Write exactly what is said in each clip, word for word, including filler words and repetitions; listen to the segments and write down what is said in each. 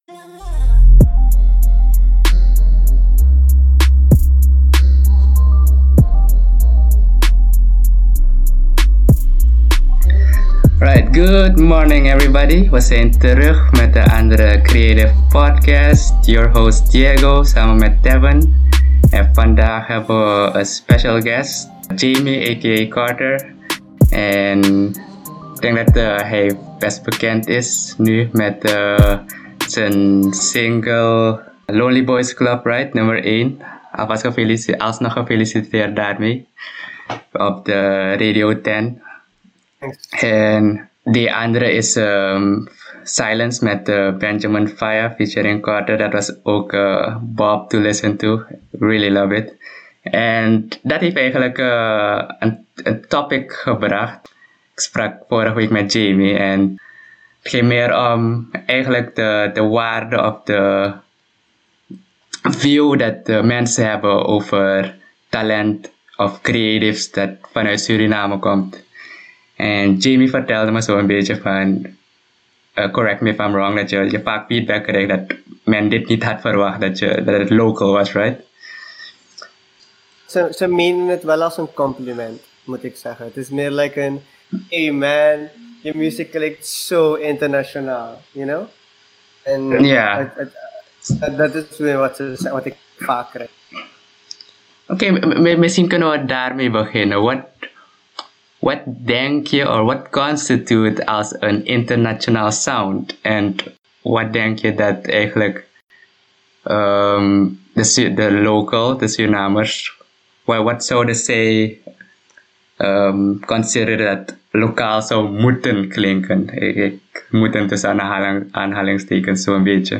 Right, good morning everybody. We zijn terug met de andere Creative Podcast. Your host Diego samen met Devin. En vandaag hebben we een special guest, Jamie aka Carter. En ik denk dat uh, hij best bekend is nu met uh, zijn single Lonely Boys Club, right? Nummer één. Alvast gefeliciteerd, alsnog gefeliciteerd daarmee. Op de Radio tien. En die andere is um, Silence met uh, Benjamin Fire featuring Carter. Dat was ook uh, Bob to listen to. Really love it. En dat heeft eigenlijk uh, een, een topic gebracht. Ik sprak vorige week met Jamie en het ging meer om eigenlijk de, de waarde of de view dat de mensen hebben over talent of creatives dat vanuit Suriname komt. En Jamie vertelde me zo een beetje van, uh, correct me if I'm wrong, dat je, je vaak feedback kreeg dat men dit niet had verwacht, dat, je, dat het local was, right? Ze, ze menen het wel als een compliment, moet ik zeggen. Het is meer like een, hey man, je muziek klinkt zo internationaal, you know? En ja. dat is weer wat, ze, wat ik vaak krijg. Oké, okay, m- misschien kunnen we daarmee beginnen. Wat... Wat denk je, or what constitute als een internationaal sound? En wat denk je dat eigenlijk um, de, de local, de Surinamers, well, wat zouden zij um, consider dat lokaal zou moeten klinken? Ik, ik moeten tussen aanhaling, aanhalingstekens zo'n beetje.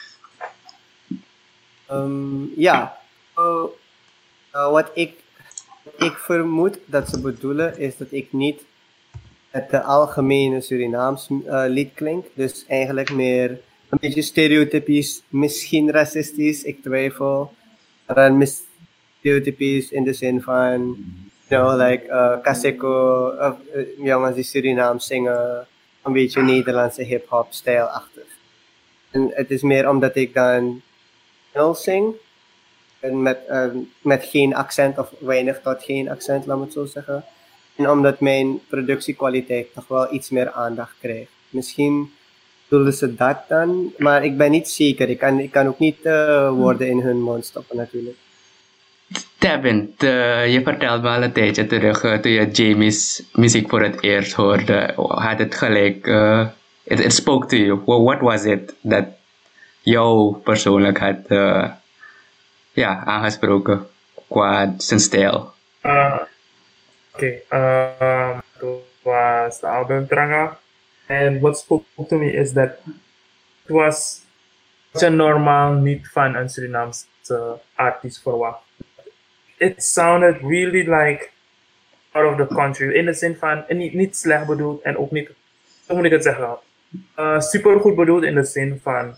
Um, ja, uh, uh, wat ik Ik vermoed dat ze bedoelen is dat ik niet het de algemene Surinaams uh, lied klink. Dus eigenlijk meer een beetje stereotypisch, misschien racistisch, ik twijfel. Maar dan stereotypisch in de zin van, you know, like uh, Kaseko, uh, uh, jongens die Surinaams zingen, een beetje Nederlandse hip-hop stijlachtig. En het is meer omdat ik dan Engels zing. En met, uh, met geen accent of weinig tot geen accent, laat me het zo zeggen. En omdat mijn productiekwaliteit toch wel iets meer aandacht krijgt. Misschien bedoelen ze dat dan, maar ik ben niet zeker. Ik kan, ik kan ook niet uh, woorden in hun mond stoppen natuurlijk. Devin, de, je vertelde me al een tijdje terug uh, toen je Jamie's muziek voor het eerst hoorde. Had het gelijk, uh, it, it spoke to you. Well, what was it dat jou persoonlijk had uh, ja, aangesproken qua zijn stijl? Uh, Oké, okay. uh, dat was de album Tranga. En what spoke to me is that it was wat je normaal niet van een Surinaamse artiest verwacht. It sounded really like out of the country. In de zin van, en niet, niet slecht bedoeld en ook niet, hoe moet ik het zeggen? Uh, super goed bedoeld in de zin van,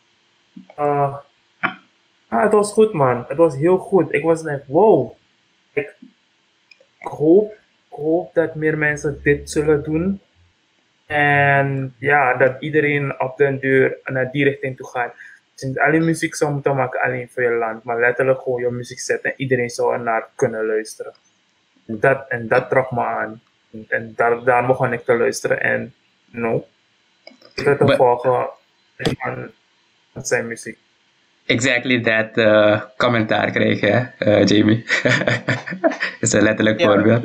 uh, ah, het was goed man, het was heel goed. Ik was like, wow. Ik, ik, hoop, ik hoop dat meer mensen dit zullen doen. En ja, dat iedereen op de deur naar die richting toe gaat. Dus niet alleen muziek zou moeten maken alleen voor je land, maar letterlijk gewoon je muziek zetten en iedereen zou er naar kunnen luisteren. En dat, en dat trok me aan. En, en daar, daar begon ik te luisteren en no. Ik heb te volgen van zijn muziek. Exactly that uh, commentaar kreeg je, uh, Jamie. Is een letterlijk Ja, voorbeeld.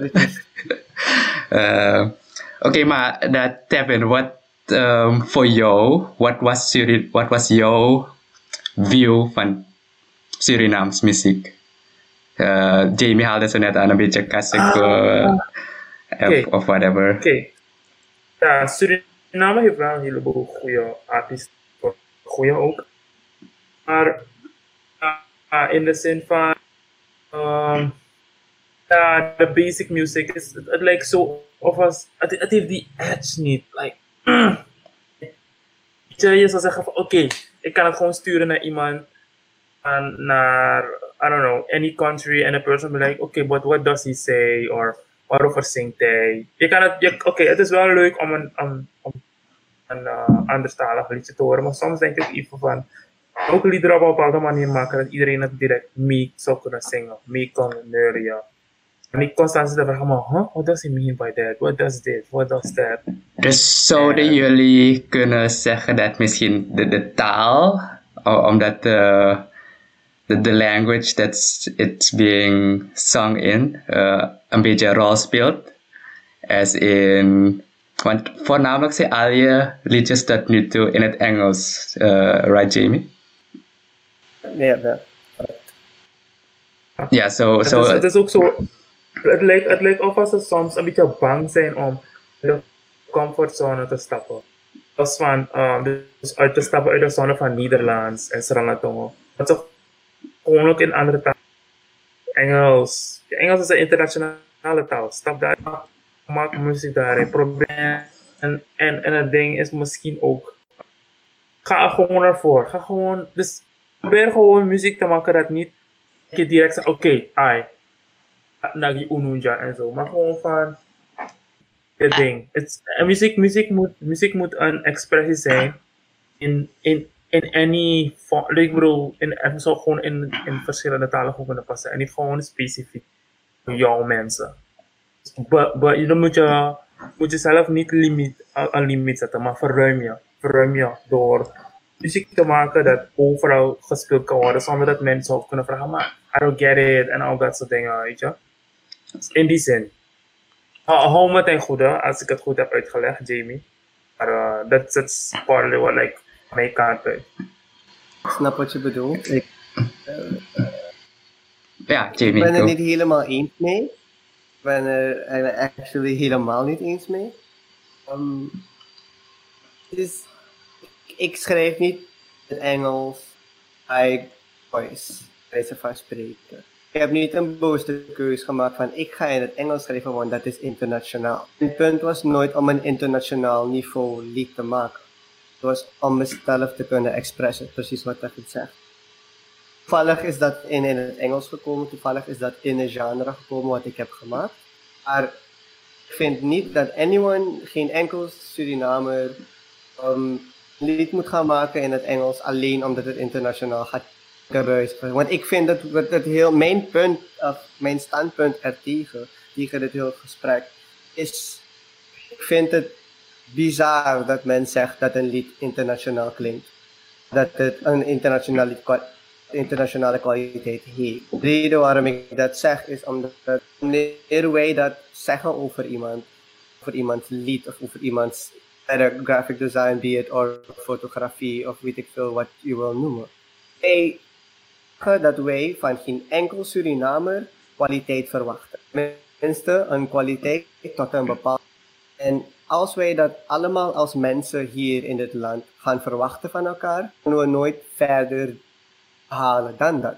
uh, Oké, okay, maar dat Devin, wat um, voor jou, wat was, Suri- wat was jouw view van Surinaams muziek? Uh, Jamie haalde zo net aan een beetje Kaseko uh, okay. of whatever. Oké. Okay. Ja, Suriname heeft wel een heleboel goede artiesten. Goede ook. Maar uh, in de zin van um, uh, de basic music is het lijkt zo of als het, het heeft die edge niet like mm. je zou zeggen van oké, okay, ik kan het gewoon sturen naar iemand en naar I don't know any country and a person be like oké, okay, but what does he say or waarover zingt hij? Je kan het, oké, okay, het is wel leuk om een om, om een uh, anderstalig liedje te horen. Maar soms denk ik even van, ook liederen op een bepaalde manier maken dat iedereen het direct mee zou kunnen zingen, mee kan neurien. En ik constant zitten vragen, maar, huh? What does he mean by that? What does this? What does that? Dus zouden En- jullie kunnen zeggen dat misschien de, de taal, o- omdat de, de, de language that's it's being sung in uh, een beetje een rol speelt? As in, want voornamelijk zijn al je liedjes tot nu toe in het Engels, uh, right Jamie? Ja, ja. Ja, zo, Het, zo, is, het is ook zo, het lijkt, het lijkt of als ze soms een beetje bang zijn om de comfortzone te stappen. Als van, um, dus uit te stappen uit de zone van Nederlands en Srangatongo. Dat ze gewoon ook in andere talen. Engels. Engels is een internationale taal. Stap daar, maak muziek daarin. Probeer. En, en, en het ding is misschien ook, ga er gewoon ervoor. Ga gewoon, dus probeer gewoon muziek te maken dat niet je direct zegt, oké, okay, ai, nagi ununja en zo. Maar gewoon van, het ding. Het, en muziek, muziek, moet, muziek moet een expressie zijn in, in, in any vorm. Ik bedoel, in, het zou gewoon in, in verschillende talen goed kunnen passen. En niet gewoon specifiek voor jouw mensen. Maar dan moet je, moet je zelf niet limiet, een limiet zetten, maar verruim je. Verruim je door muziek te maken dat overal gespeeld kan worden, zonder dat mensen ook kunnen vragen, maar I don't get it, en al dat soort dingen, weet je. Dus in die zin. Hou hou me ten goede, als ik het goed heb uitgelegd, Jamie. Maar uh, dat is partly what, like, mijn kant uit. Ik snap wat je bedoelt. Ik, ja, ik Jamie, ben er go. niet helemaal eens mee. Ik ben er eigenlijk actually helemaal niet eens mee. Um, dus ik, ik schrijf niet in Engels, I voice, wijze van spreken. Ik heb niet een bewuste keuze gemaakt van ik ga in het Engels schrijven, want dat is internationaal. Mijn punt was nooit om een internationaal niveau lied te maken. Het was om mezelf te kunnen expressen, precies wat ik zegt. Toevallig is dat in, in het Engels gekomen, toevallig is dat in een genre gekomen wat ik heb gemaakt. Maar ik vind niet dat anyone, geen enkel Surinamer, um, een lied moet gaan maken in het Engels alleen omdat het internationaal gaat geruisen. Want ik vind dat, dat, dat heel, mijn punt, of mijn standpunt ertegen, tegen dit hele gesprek, is, ik vind het bizar dat men zegt dat een lied internationaal klinkt. Dat het een internationale, internationale kwaliteit heeft. De reden waarom ik dat zeg is omdat wanneer wij dat zeggen over iemand, over iemands lied of over iemands graphic design, be it, or fotografie of weet ik veel wat je wil noemen. Wij zeggen dat wij van geen enkel Surinamer kwaliteit verwachten. Tenminste, een kwaliteit tot een bepaald. En als wij dat allemaal als mensen hier in dit land gaan verwachten van elkaar, kunnen we nooit verder halen dan dat.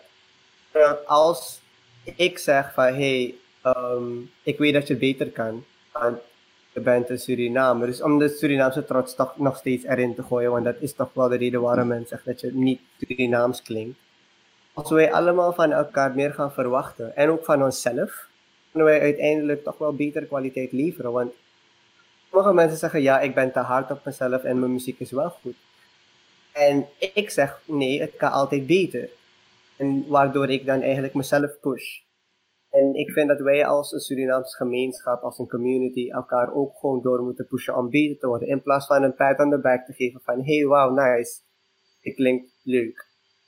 Als ik zeg van, hey, um, ik weet dat je beter kan, want je bent een Surinamer. Dus om de Surinaamse trots toch nog steeds erin te gooien, want dat is toch wel de reden waarom men zegt dat je niet Surinaams klinkt. Als wij allemaal van elkaar meer gaan verwachten, en ook van onszelf, kunnen wij uiteindelijk toch wel betere kwaliteit leveren. Want sommige mensen zeggen, ja, ik ben te hard op mezelf en mijn muziek is wel goed. En ik zeg, nee, het kan altijd beter. En waardoor ik dan eigenlijk mezelf push. En ik vind dat wij als een Surinaamse gemeenschap, als een community, elkaar ook gewoon door moeten pushen om beter te worden. In plaats van een pat on the back te geven van, hey, wow, nice. Het klinkt leuk.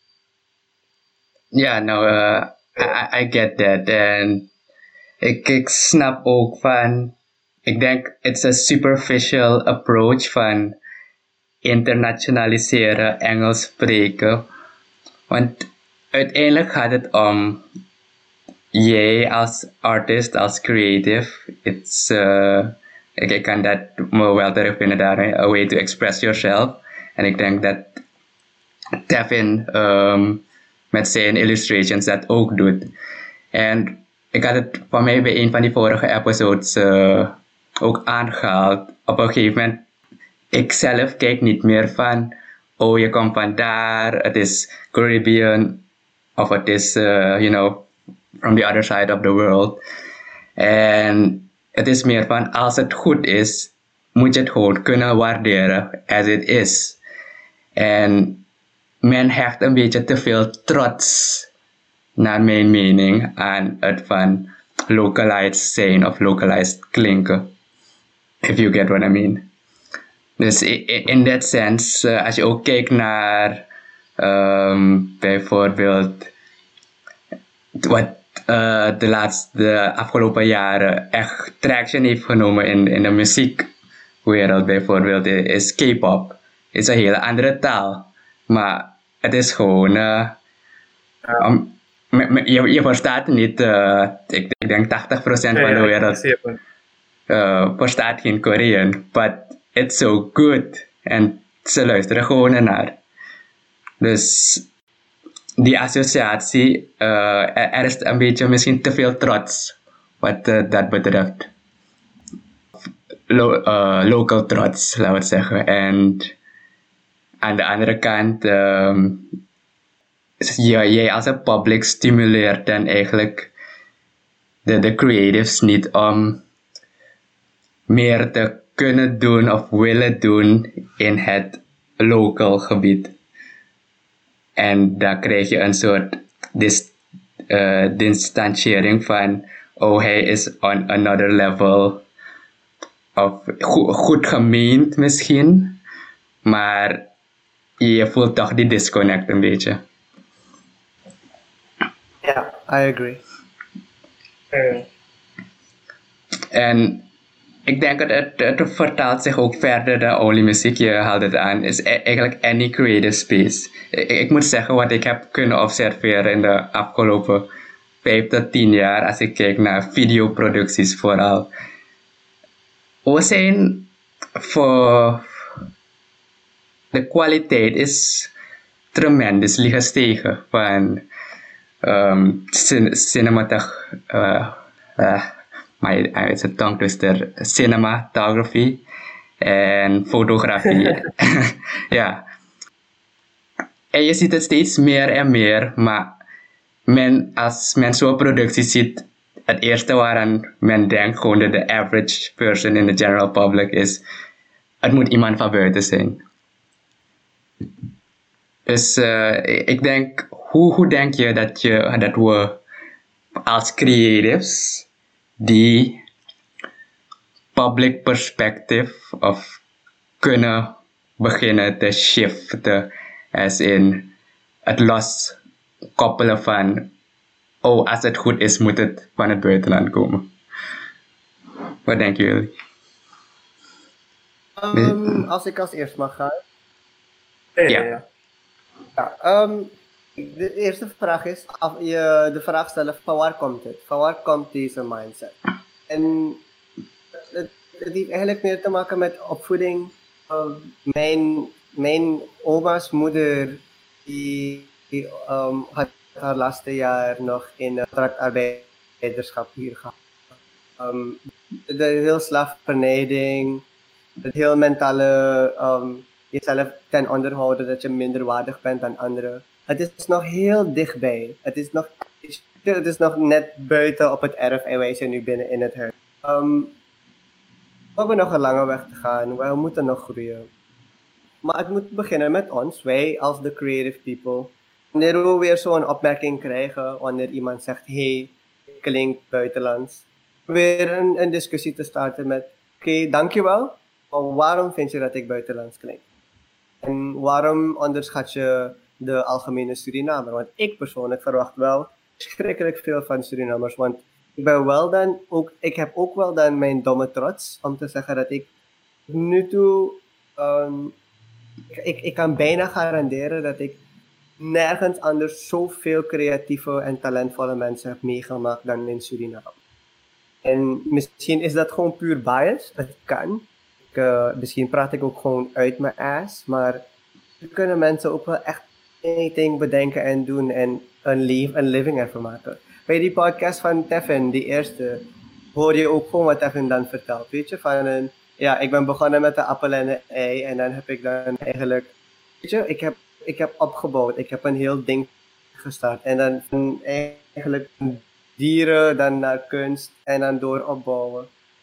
Ja, nou, uh, I, I get that. En ik, ik snap ook van, ik denk, it's a superficial approach van internationaliseren, Engels spreken. Want uiteindelijk gaat het om jij als artist, als creative. It's, uh, ik, ik kan dat me wel terugvinden daarin, a way to express yourself. En ik denk dat Tevin um, met zijn illustrations dat ook doet. En ik had het van mij bij een van die vorige episodes uh, ook aangehaald. Op een gegeven moment, ik zelf kijk niet meer van, oh je komt van daar, het is Caribbean, of het is, uh, you know, from the other side of the world. En het is meer van, als het goed is, moet je het gewoon kunnen waarderen as it is. En men hecht een beetje te veel trots, naar mijn mening, aan het van localized zijn of localized klinken. If you get what I mean. Dus in that sense, uh, als je ook kijkt naar um, bijvoorbeeld wat uh, de laatste, de afgelopen jaren echt traction heeft genomen in, in de muziekwereld bijvoorbeeld, is K-pop. Het is een hele andere taal, maar het is gewoon, uh, um, je, je verstaat niet, uh, ik, ik denk tachtig procent van de wereld uh, verstaat geen Korean, but it's so good. En ze luisteren gewoon ernaar. Dus die associatie, uh, er is een beetje misschien te veel trots wat uh, dat betreft. Lo- uh, local trots, laten we het zeggen. En aan de andere kant, um, ja, jij als een public stimuleert dan eigenlijk de, de creatives niet om meer te kunnen doen of willen doen in het local gebied. En dan krijg je een soort dis, uh, distantiering van, oh, hij is on another level. Of go- goed gemeend misschien, maar je voelt toch die disconnect een beetje. Ja, I agree. Uh, En ik denk dat het, het vertaalt zich ook verder dan only muziek. Je haalt het aan, is e- eigenlijk any creative space. Ik, ik moet zeggen, wat ik heb kunnen observeren in de afgelopen vijf tot tien jaar, als ik kijk naar videoproducties vooral. We zijn voor de kwaliteit is tremendously gestegen van um, cin- cinematog uh, uh, my uh, it's a tongue twister, cinematography en fotografie. Ja. En je ziet het steeds meer en meer, maar men, als men zo'n productie ziet, het eerste waaraan men denkt gewoon dat de average person in the general public is, het moet iemand van buiten zijn. Dus uh, ik denk, hoe, hoe denk je dat, je dat we als creatives die public perspective of kunnen beginnen te shiften, as in het loskoppelen van, oh, als het goed is, moet het van het buitenland komen. Wat denken jullie? Um, als ik als eerst mag gaan. ja, Ja. ja, ja. Ja, um, de eerste vraag is, af, je de vraag stellen van waar komt het? Van waar komt deze mindset? En het, het heeft eigenlijk meer te maken met opvoeding. Uh, mijn, mijn oma's moeder, die, die um, had haar laatste jaar nog in uh, contractarbeiderschap hier gehad. Um, de heel slaverneding, het heel mentale, um, jezelf ten onder houden dat je minder waardig bent dan anderen. Het is nog heel dichtbij. Het is nog, het is nog net buiten op het erf en wij zijn nu binnen in het huis. Um, we hebben nog een lange weg te gaan. We moeten nog groeien. Maar het moet beginnen met ons, wij als de creative people. Wanneer we weer zo'n opmerking krijgen, wanneer iemand zegt, hey, klinkt buitenlands. Weer een, een discussie te starten met, oké, okay, dankjewel. Maar waarom vind je dat ik buitenlands klink? En waarom onderschat je de algemene Surinamer? Want ik persoonlijk verwacht wel schrikkelijk veel van Surinamers. Want ik ben wel dan ook, ik heb ook wel dan mijn domme trots om te zeggen dat ik nu toe, um, ik, ik kan bijna garanderen dat ik nergens anders zoveel creatieve en talentvolle mensen heb meegemaakt dan in Suriname. En misschien is dat gewoon puur bias, het kan. Ik, uh, misschien praat ik ook gewoon uit mijn ass, maar er kunnen mensen ook wel echt anything bedenken en doen en een, lief, een living ervan maken. Bij die podcast van Tevin, die eerste, hoor je ook gewoon wat Tevin dan vertelt. Weet je, van een, ja, ik ben begonnen met de appel en de ei en dan heb ik dan eigenlijk, weet je, ik heb, ik heb opgebouwd. Ik heb een heel ding gestart en dan van eigenlijk dieren, dan naar kunst en dan door opbouwen.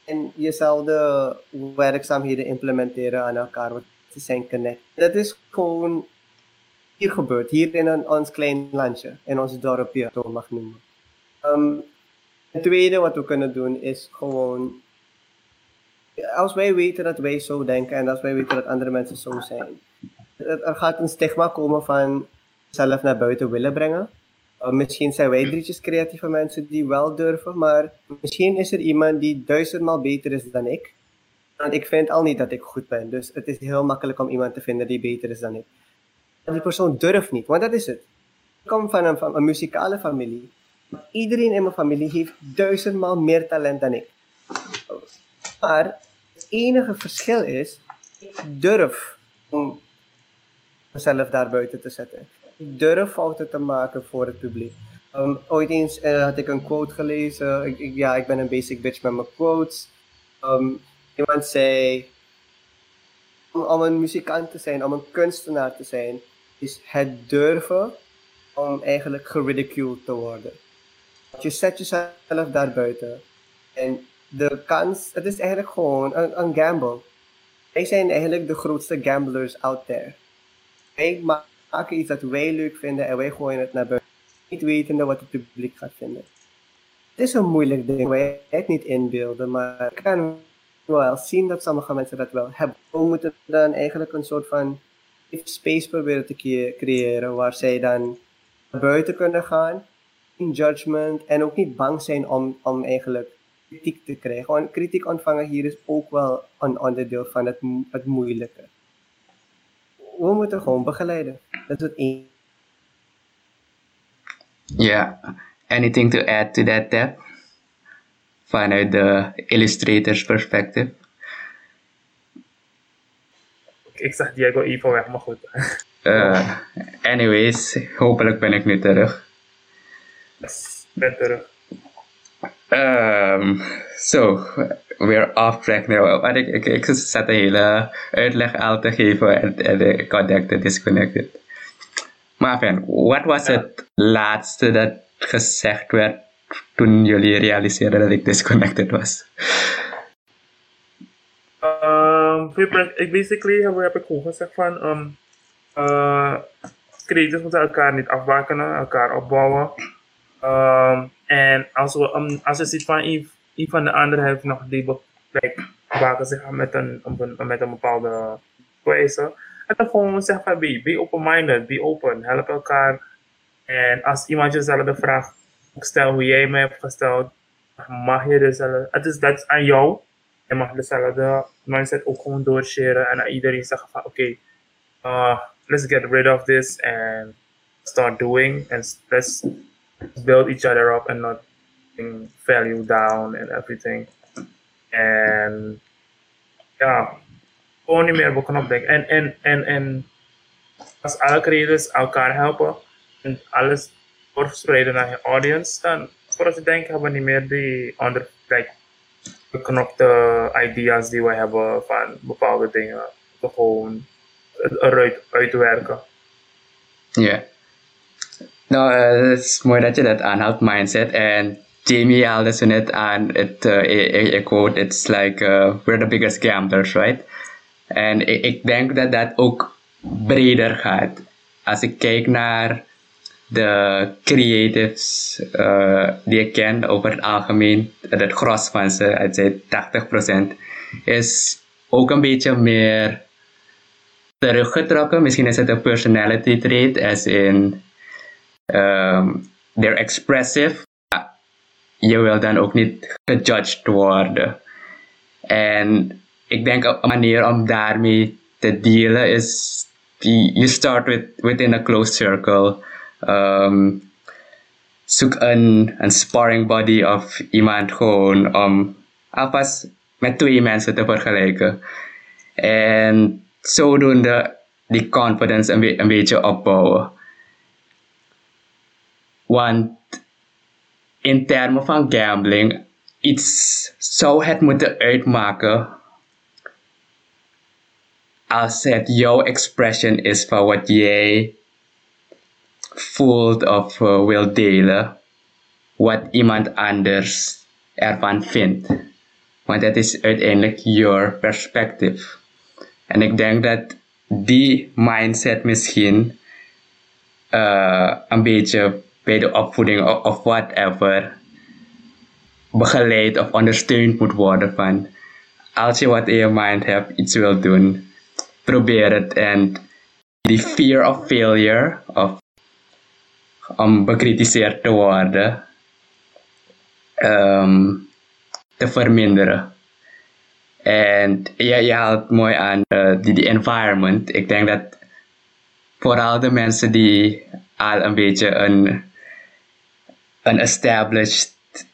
En je zal de werkzaamheden implementeren aan elkaar, wat ze zijn connect. Dat is gewoon hier gebeurd, hier in een, ons klein landje, in ons dorpje, zo mag noemen. Um, het tweede wat we kunnen doen is gewoon, als wij weten dat wij zo denken en als wij weten dat andere mensen zo zijn, er gaat een stigma komen van zelf naar buiten willen brengen. Uh, misschien zijn wij drietjes creatieve mensen die wel durven, maar misschien is er iemand die duizendmaal beter is dan ik. Want ik vind al niet dat ik goed ben, dus het is heel makkelijk om iemand te vinden die beter is dan ik. En die persoon durft niet, want dat is het. Ik kom van een, van een muzikale familie. Iedereen in mijn familie heeft duizendmaal meer talent dan ik. Maar het enige verschil is, ik durf om mezelf daar buiten te zetten. Ik durf fouten te maken voor het publiek. Um, ooit eens uh, had ik een quote gelezen. Ik, ik, ja, ik ben een basic bitch met mijn quotes. Um, iemand zei, om, om een muzikant te zijn, om een kunstenaar te zijn, is het durven om eigenlijk geridiculed te worden. Je zet jezelf daar buiten. En de kans, het is eigenlijk gewoon een, een gamble. Wij zijn eigenlijk de grootste gamblers out there. Wij maken iets dat wij leuk vinden en wij gooien het naar buiten. Niet wetende wat het publiek gaat vinden. Het is een moeilijk ding, wij het niet inbeelden, maar ik kan wel zien dat sommige mensen dat wel hebben. We moeten dan eigenlijk een soort van space proberen te creëren waar zij dan naar buiten kunnen gaan, in judgment en ook niet bang zijn om, om eigenlijk kritiek te krijgen. Want kritiek ontvangen hier is ook wel een onderdeel van het, het moeilijke. We moeten gewoon begeleiden. Dat is het één. Yeah. Anything to add to that, Deb? Vanuit de illustrators perspective? Ik zag Diego even weg, maar goed. Uh, anyways, hopelijk ben ik nu terug. Yes, ben terug. Um, so, we're off track now. Maar ik, ik, ik zat een hele uitleg al te geven en, en ik connected, disconnected. Maar fijn, wat was ja. het laatste dat gezegd werd toen jullie realiseerden dat ik disconnected was? Um, ik basically heb, heb ik gewoon gezegd van um, uh, creators moeten elkaar niet afbakenen, elkaar opbouwen. Um, en als we um, als je ziet van een, een van de anderen heeft nog die be- like, baken zich aan met een, een, met een bepaalde wijze. En dan gewoon zeggen van be, be open-minded, be open, help elkaar. En als iemand jezelf de vraag stelt hoe jij mij hebt gesteld, mag je dezelfde, het is dat is aan jou. Je mag dezelfde mindset ook gewoon doorsharen en aan iedereen zeggen van oké, okay, uh, let's get rid of this and start doing and let's build each other up and not value down and everything. En ja, gewoon niet meer bovenop denken. En, en, en, en als alle creators elkaar helpen en alles verspreiden naar je audience, dan voordat je denkt hebben we niet meer die andere, like, geknopte ideas die we hebben van bepaalde dingen. Te gewoon eruit uitwerken. Ja. Yeah. Nou, uh, het is mooi dat je dat aanhaalt, mindset. En Jamie haalde zo net aan, het, uh, ik, ik quote, it's like, uh, we're the biggest gamblers, right? En ik, ik denk dat dat ook breder gaat. Als ik kijk naar de creatives uh, die ik ken over het algemeen, het gros van ze, ik zei tachtig procent, is ook een beetje meer teruggetrokken. Misschien is het een personality trait, as in um, they're expressive. Je wil dan ook niet gejudged worden. En ik denk een manier om daarmee te dealen is, you start with, within a closed circle. Um, zoek een, een sparring buddy of iemand gewoon om alvast met twee mensen te vergelijken. En zodoende die confidence een, be- een beetje opbouwen. Want in termen van gambling, iets zou het moeten uitmaken als het jouw expression is van wat jij voelt of uh, wil delen, wat iemand anders ervan vindt. Want dat is uiteindelijk your perspective. En ik denk dat die mindset misschien uh, een beetje bij de opvoeding of, of whatever begeleid of ondersteund moet worden van als je wat in je mind hebt, iets wil doen, probeer het en die fear of failure of om bekritiseerd te worden um, te verminderen. En ja, je haalt mooi aan uh, die, die environment. Ik denk dat vooral de mensen die al een beetje een, een established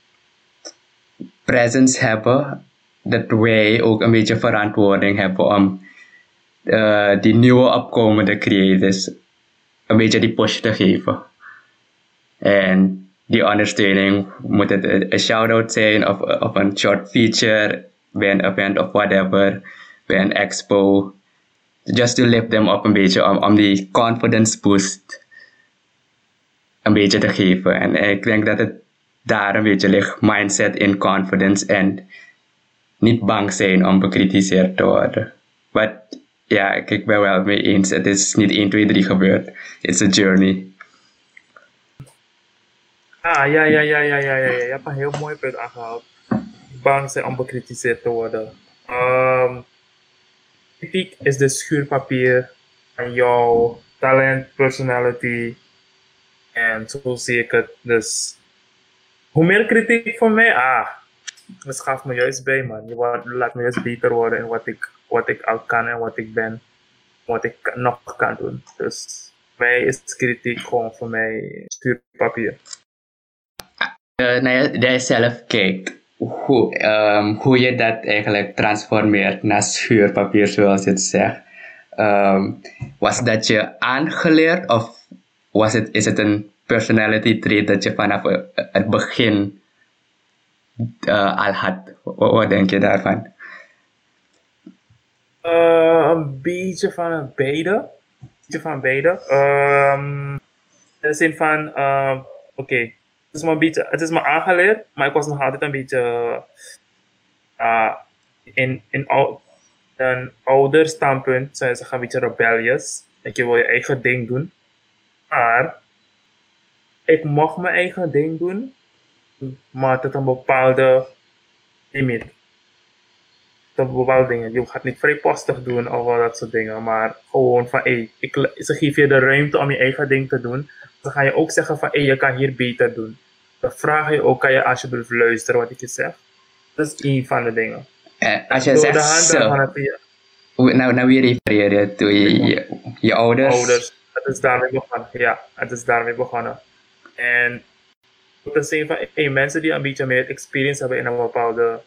presence hebben, dat wij ook een beetje verantwoording hebben om uh, die nieuwe opkomende creators een beetje die push te geven. En die ondersteuning moet het een shout-out zijn of, of een short feature bij een event of whatever, bij een expo. Just to lift them up een beetje om, om die confidence boost een beetje te geven. En ik denk dat het daar een beetje ligt, mindset in confidence en niet bang zijn om bekritiseerd te worden. Maar ja, ik ben wel mee eens. Het is niet één, twee, drie gebeurd. It's a journey. Ah, ja, ja, ja, ja, ja, ja. Je hebt een heel mooi punt aangehaald. Bang zijn om bekritiseerd te worden. Um, kritiek is de schuurpapier van jouw talent, personality. En zo zie ik het. Dus hoe meer kritiek van mij, ah, dat schaft me juist bij, man. Je wordt, laat me juist beter worden in wat ik, wat ik al kan en wat ik ben. Wat ik nog kan doen. Dus voor mij is kritiek gewoon voor mij schuurpapier. Uh, naar je, naar jezelf kijkt, hoe, um, hoe je dat eigenlijk transformeert naar schuurpapier, zoals je het zegt. Um, was dat je aangeleerd of was het, is het een personality trait dat je vanaf uh, het begin uh, al had? Wat, wat denk je daarvan? Uh, een beetje van beide. Een beetje van beide. Um, in de zin van, uh, oké. Okay. Het is me een beetje, het is me aangeleerd, maar ik was nog altijd een beetje uh, in, in ou, een ouder standpunt, zou je zeggen, een beetje rebellious. Ik wil je eigen ding doen. Maar ik mocht mijn eigen ding doen, maar tot een bepaalde limiet. Tot een bepaalde dingen. Je gaat niet vrijpostig doen of dat soort dingen, maar gewoon van, hey, ik, ze geven je de ruimte om je eigen ding te doen. Dan ga je ook zeggen van, hé, hey, je kan hier beter doen. Dan vraag je ook, kan je alsjeblieft luisteren wat ik je zeg. Dat is één van de dingen. Uh, als je zegt zo, nou, nou wie refereer je toe? Je, je, je ouders? Ouders, het is daarmee begonnen. Ja, het is daarmee begonnen. En ook te zeggen van, hey, mensen die een beetje meer experience hebben in een bepaalde,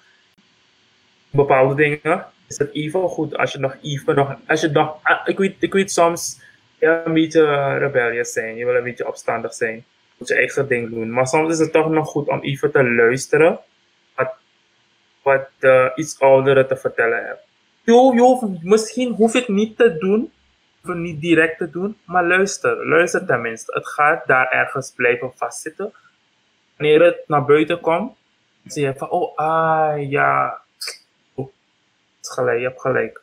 bepaalde dingen, is het even goed als je nog even nog, als je nog, ik weet, ik weet soms, ja, een beetje rebellious zijn, je wil een beetje opstandig zijn, je moet je eigen ding doen. Maar soms is het toch nog goed om even te luisteren wat, wat uh, iets ouderen te vertellen hebben. Jo, jo, misschien hoef je het niet te doen, of het niet direct te doen, maar luister, luister tenminste. Het gaat daar ergens blijven vastzitten. Wanneer het naar buiten komt, zie je van, oh, ah, ja, oh, het is gelijk, je hebt gelijk.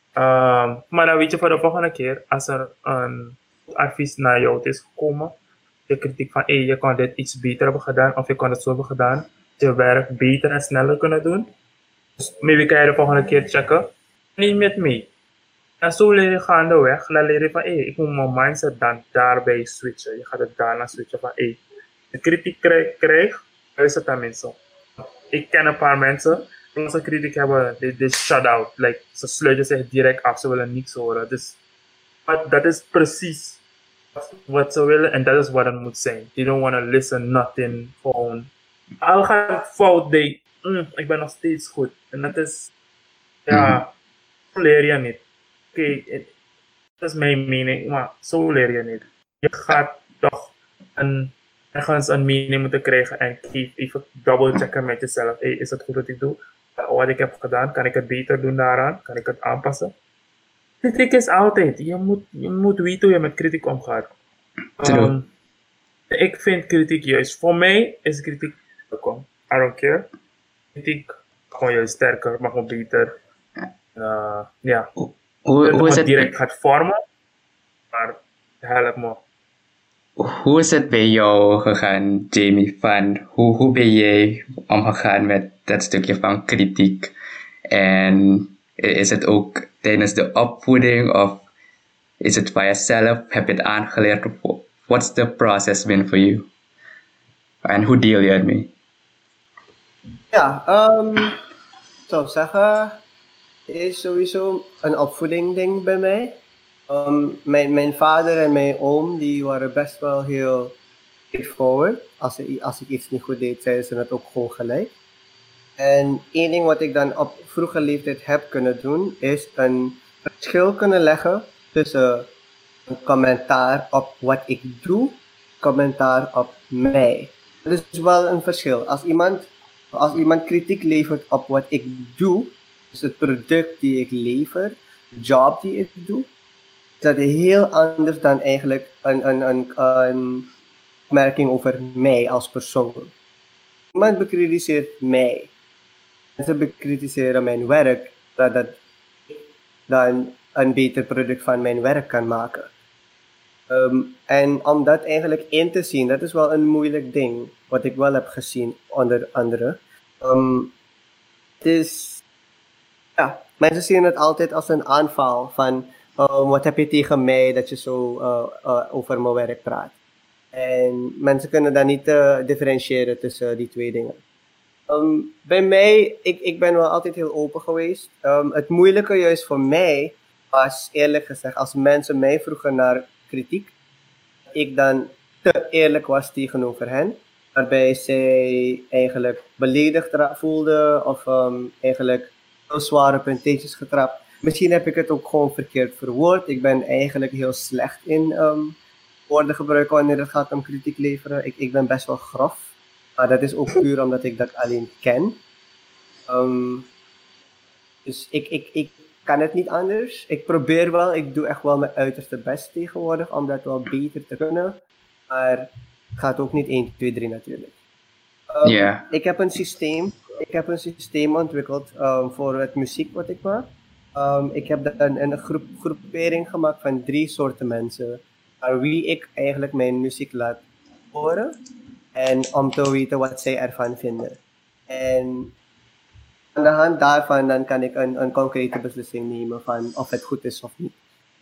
Um, maar dan weet je voor de volgende keer, als er een advies naar jou is gekomen, je kritiek van, hé, hey, je kan dit iets beter hebben gedaan, of je kan het zo hebben gedaan, je werk beter en sneller kunnen doen. Dus maybe kan je de volgende keer checken. Niet met mee. En zo leer je gaandeweg, dan leer je van, hé, hey, ik moet mijn mindset dan daarbij switchen. Je gaat het daarna switchen van, hé, hey, de kritiek krijg, krijg luister tenminste. Ik ken een paar mensen, als ze kritiek hebben, they, they shut out. Like, ze sluiten zich direct af, ze willen niks horen. Dus, maar dat is precies wat ze willen en dat is wat het moet zijn. They don't want to listen, nothing, gewoon. Al gaat het fout, they, mm, ik ben nog steeds goed. En dat is, ja, mm-hmm. Zo leer je niet. Oké, okay, dat is mijn mening, maar zo leer je niet. Je gaat toch een, ergens een mening moeten krijgen en even double checken met jezelf. Hey, is het goed wat ik doe? Wat ik heb gedaan, kan ik het beter doen daaraan? Kan ik het aanpassen? Kritiek is altijd, je moet, je moet weten hoe je met kritiek omgaat. Um, ik vind kritiek juist, voor mij is kritiek welkom. I don't care. Kritiek gewoon juist sterker, mag gewoon beter. Uh, ja. Hoe, Hoe, hoe is het het? direct gaat vormen, maar help me. Hoe is het bij jou gegaan, Jamie? Van hoe, hoe ben jij omgegaan met dat stukje van kritiek? En is het ook tijdens de opvoeding of is het van jezelf? Heb je het aangeleerd? What's the process been for you? En hoe deal je ermee? Ja, um, ik zou zeggen, het is sowieso een opvoeding ding bij mij. Um, mijn, mijn vader en mijn oom, die waren best wel heel straightforward. Als, ik- als ik iets niet goed deed, zeiden ze het ook gewoon gelijk. En één ding wat ik dan op vroege leeftijd heb kunnen doen, is een verschil kunnen leggen tussen een commentaar op wat ik doe, commentaar op mij. Dat is wel een verschil. Als iemand, als iemand kritiek levert op wat ik doe, dus het product die ik lever, de job die ik doe, is dat heel anders dan eigenlijk een, een, een, een opmerking over mij als persoon. Iemand bekritiseert mij. Mensen bekritiseren mijn werk, zodat ik dan een beter product van mijn werk kan maken. Um, en om dat eigenlijk in te zien, dat is wel een moeilijk ding, wat ik wel heb gezien onder anderen. Um, het is, ja, mensen zien het altijd als een aanval van, um, wat heb je tegen mij dat je zo uh, uh, over mijn werk praat. En mensen kunnen dan niet uh, differentiëren tussen die twee dingen. Um, bij mij, ik, ik ben wel altijd heel open geweest. Um, het moeilijke juist voor mij was, eerlijk gezegd, als mensen mij vroegen naar kritiek, ik dan te eerlijk was tegenover hen. Waarbij zij eigenlijk beledigd ra- voelden of um, eigenlijk heel zware punteetjes getrapt. Misschien heb ik het ook gewoon verkeerd verwoord. Ik ben eigenlijk heel slecht in um, woorden gebruiken wanneer het gaat om kritiek leveren. Ik, ik ben best wel grof. Maar dat is ook puur omdat ik dat alleen ken. Um, dus ik, ik, ik kan het niet anders. Ik probeer wel, ik doe echt wel mijn uiterste best tegenwoordig om dat wel beter te kunnen. Maar het gaat ook niet één, twee, drie natuurlijk. Um, Yeah. Ik heb een systeem, ik heb een systeem ontwikkeld um, voor het muziek wat ik maak. Um, ik heb dan een, een groep, groepering gemaakt van drie soorten mensen. Aan wie ik eigenlijk mijn muziek laat horen. En om te weten wat zij ervan vinden. En aan de hand daarvan dan kan ik een, een concrete beslissing nemen van of het goed is of niet.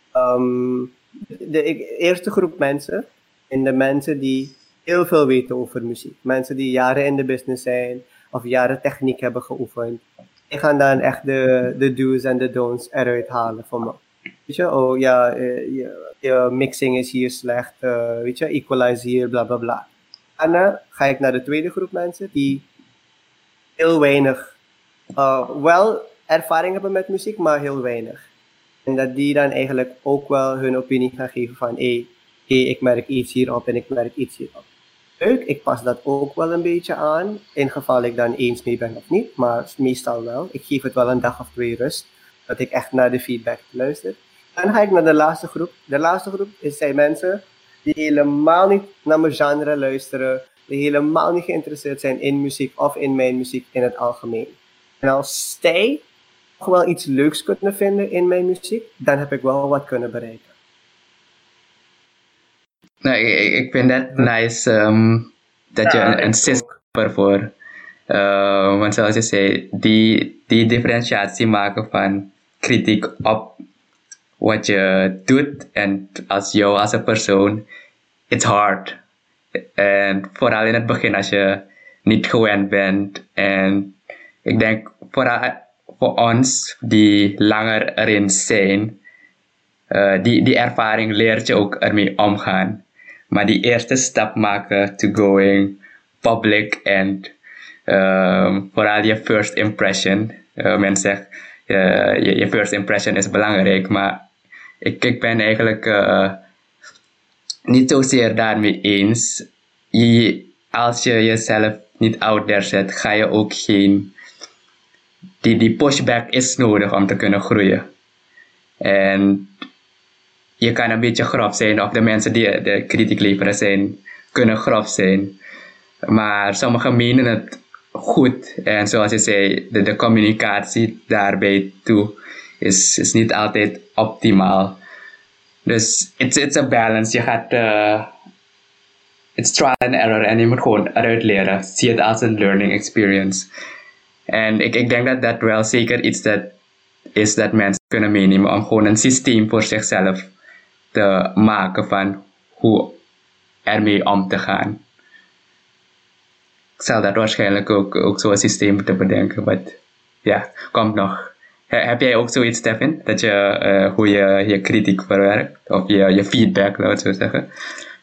Um, de ik- eerste groep mensen zijn de mensen die heel veel weten over muziek. Mensen die jaren in de business zijn of jaren techniek hebben geoefend. Die gaan dan echt de, de do's en de don'ts eruit halen voor me. Weet je, oh ja, eh, je, je mixing is hier slecht, eh, weet je, equalize hier, bla bla bla. En dan ga ik naar de tweede groep mensen die heel weinig, uh, wel ervaring hebben met muziek, maar heel weinig. En dat die dan eigenlijk ook wel hun opinie gaan geven van, hé, hey, hey, ik merk iets hierop en ik merk iets hierop. Leuk, ik pas dat ook wel een beetje aan, in geval ik dan eens mee ben of niet, maar meestal wel. Ik geef het wel een dag of twee rust, dat ik echt naar de feedback luister. Dan ga ik naar de laatste groep. De laatste groep is zijn mensen die helemaal niet naar mijn genre luisteren, die helemaal niet geïnteresseerd zijn in muziek of in mijn muziek in het algemeen. En als zij nog wel iets leuks kunnen vinden in mijn muziek, dan heb ik wel wat kunnen bereiken. Nou, ik, ik vind het nice um, dat je Ja, een, een ik system ook. ervoor. Uh, want zoals je zei, die, die differentiatie maken van kritiek op wat je doet en als jou als een persoon, it's hard. En vooral in het begin als je niet gewend bent. En ik denk vooral voor ons die langer erin zijn, uh, die, die ervaring leert je ook ermee omgaan. Maar die eerste stap maken to going public en um, vooral je first impression. Uh, men zegt, uh, je, je first impression is belangrijk, maar ik, ik ben eigenlijk uh, niet zozeer daarmee eens. Je, als je jezelf niet out there zet, ga je ook geen... Die, die pushback is nodig om te kunnen groeien. En je kan een beetje grof zijn, of de mensen die de kritiek leveren zijn, kunnen grof zijn. Maar sommigen menen het goed. En zoals je zei, de, de communicatie daarbij toe is, is niet altijd optimaal. Dus it's, it's a balance. Je gaat, uh, it's trial and error en je moet gewoon eruit leren. Zie het als een learning experience. En ik, ik denk dat dat wel zeker iets dat is dat mensen kunnen meenemen om gewoon een systeem voor zichzelf te maken van hoe ermee om te gaan. Ik zal dat waarschijnlijk ook, ook zo'n systeem moeten bedenken, maar ja, komt nog. He, heb jij ook zoiets, Stefan? Dat je, uh, hoe je je kritiek verwerkt, of je, je feedback, laat ik zo zeggen?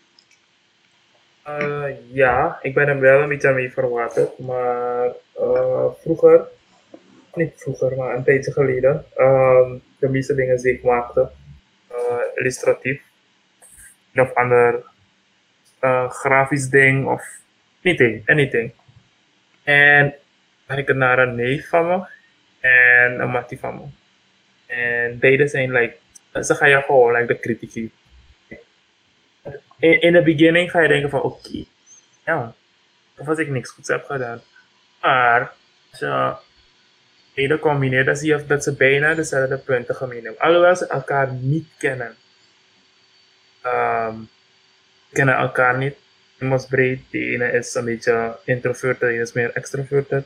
Uh, ja, ik ben hem wel een beetje mee verwaterd, maar uh, vroeger, niet vroeger, maar een tijdje geleden, um, de meeste dingen die ik maakte, uh, illustratief, een of ander uh, grafisch ding of anything, anything. En dan ik het naar een neef van me en een mattie van me. En beide zijn like, ze gaan je gewoon like de kritiek geven. In, in the beginning ga je denken van oké, okay, ja, of als ik niks goeds heb gedaan. Maar als je beide combineert, dan zie je dat ze bijna dezelfde punten gemeen hebben. Alhoewel ze elkaar niet kennen. Um, kennen elkaar niet. Iemand is breed, de ene is een beetje introverted, de ene is meer extroverted.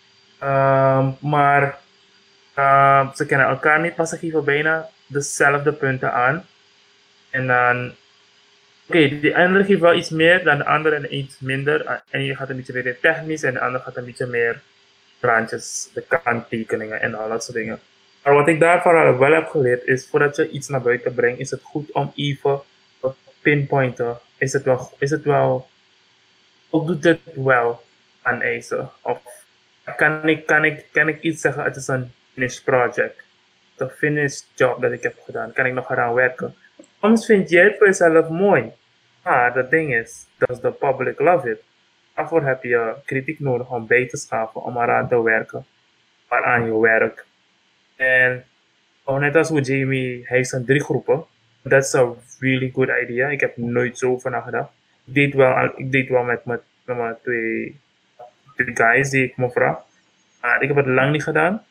Um, maar uh, ze kennen elkaar niet, maar ze geven bijna dezelfde punten aan. En dan, oké, okay, de andere geeft wel iets meer dan de andere en iets minder. En je gaat een beetje meer technisch en de andere gaat een beetje meer randjes, de kanttekeningen en al dat soort dingen. Maar wat ik daarvan wel heb geleerd is, voordat je iets naar buiten brengt, is het goed om even te pinpointen. Is het wel, is het wel, of doet het wel aan eisen? Of kan ik, kan ik, kan ik iets zeggen, het is een finished project. De finished job dat ik heb gedaan, kan ik nog eraan werken? Soms vind jij het voor jezelf mooi. Maar het ding is, does the public love it? Daarvoor heb je kritiek nodig om bij te schaven, om eraan te werken. Maar aan je werk. En oh, net als hoe Jamie, hij heeft zijn drie groepen. That's a really good idea. Ik heb nooit zo over nagedacht. Ik deed wel, ik deed wel met mijn, met mijn twee, twee guys die ik me vraag. Maar ik heb het lang niet gedaan.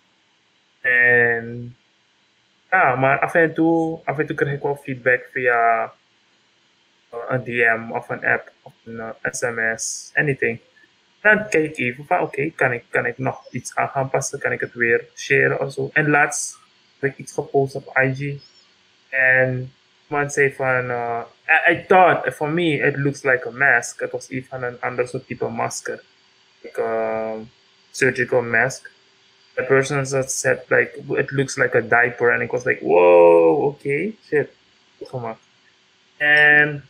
En ja, maar af en toe, af en toe krijg ik wel feedback via uh, een D M of een app of een uh, S M S, anything. Dan kijk ik even van oké, okay, kan, ik, kan ik nog iets aan gaan passen? Kan ik het weer sharen of zo? En laatst heb ik iets gepost op I G. En iemand zei van, uh, I, I thought, for me, it looks like a mask. Het was iets van een ander soort type masker. Like a surgical mask. The person said like, it looks like a diaper. And ik was like, wow, oké, okay, shit. Goed gemaakt. En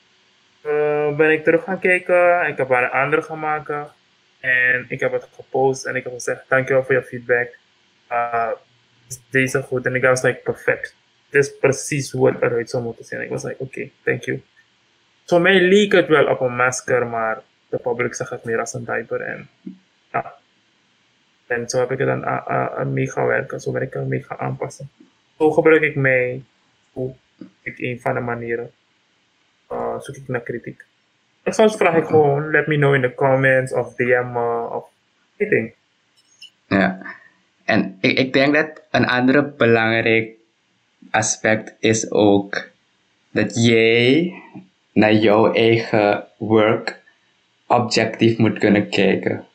uh, ben ik terug gaan kijken. Ik heb een andere gemaakt. En ik heb het gepost. En ik heb gezegd, dankjewel voor je feedback. Uh, is deze goed? En ik was like, perfect. Dit is precies hoe het eruit zou moeten zien. Ik was like, oké, okay, thank you. Voor mij leek het wel op een masker, maar de public zag het meer als een diaper. En ja. En zo heb ik er dan aan mee gaan werken. Zo ben ik er mee gaan aanpassen. Zo gebruik ik mij. Zo ik een van de manieren. Uh, zoek ik naar kritiek. En soms vraag ik gewoon, let me know in the comments of D M me of anything. Ja. En ik, ik denk dat een andere belangrijk aspect is ook dat jij naar jouw eigen work objectief moet kunnen kijken.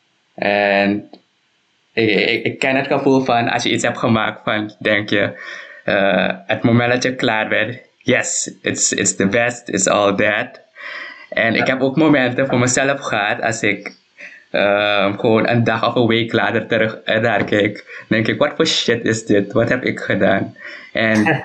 En ik, ik, ik ken het gevoel van als je iets hebt gemaakt van denk je uh, het moment dat je klaar bent, yes, it's, it's the best, it's all that. En ik heb ook momenten voor mezelf gehad als ik uh, gewoon een dag of een week later terug naar kijk, denk ik, wat voor shit is dit? Wat heb ik gedaan? En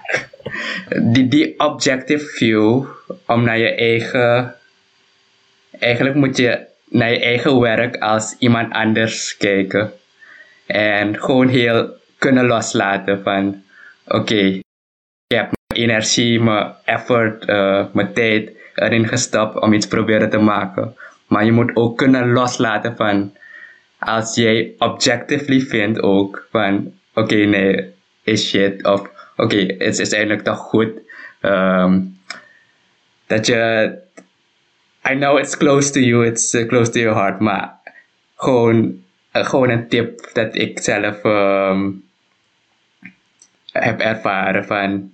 die, die objective view om naar je eigen, eigenlijk moet je naar je eigen werk als iemand anders kijken. En gewoon heel kunnen loslaten van, oké, okay, ik heb mijn energie, mijn effort, uh, mijn tijd erin gestopt om iets proberen te maken. Maar je moet ook kunnen loslaten van, als jij objectively vindt ook van, oké, okay, nee, is shit. Of, oké, okay, het is eigenlijk toch goed. Um, dat je, I know it's close to you, it's uh, close to your heart, maar gewoon, uh, gewoon een tip dat ik zelf um, heb ervaren van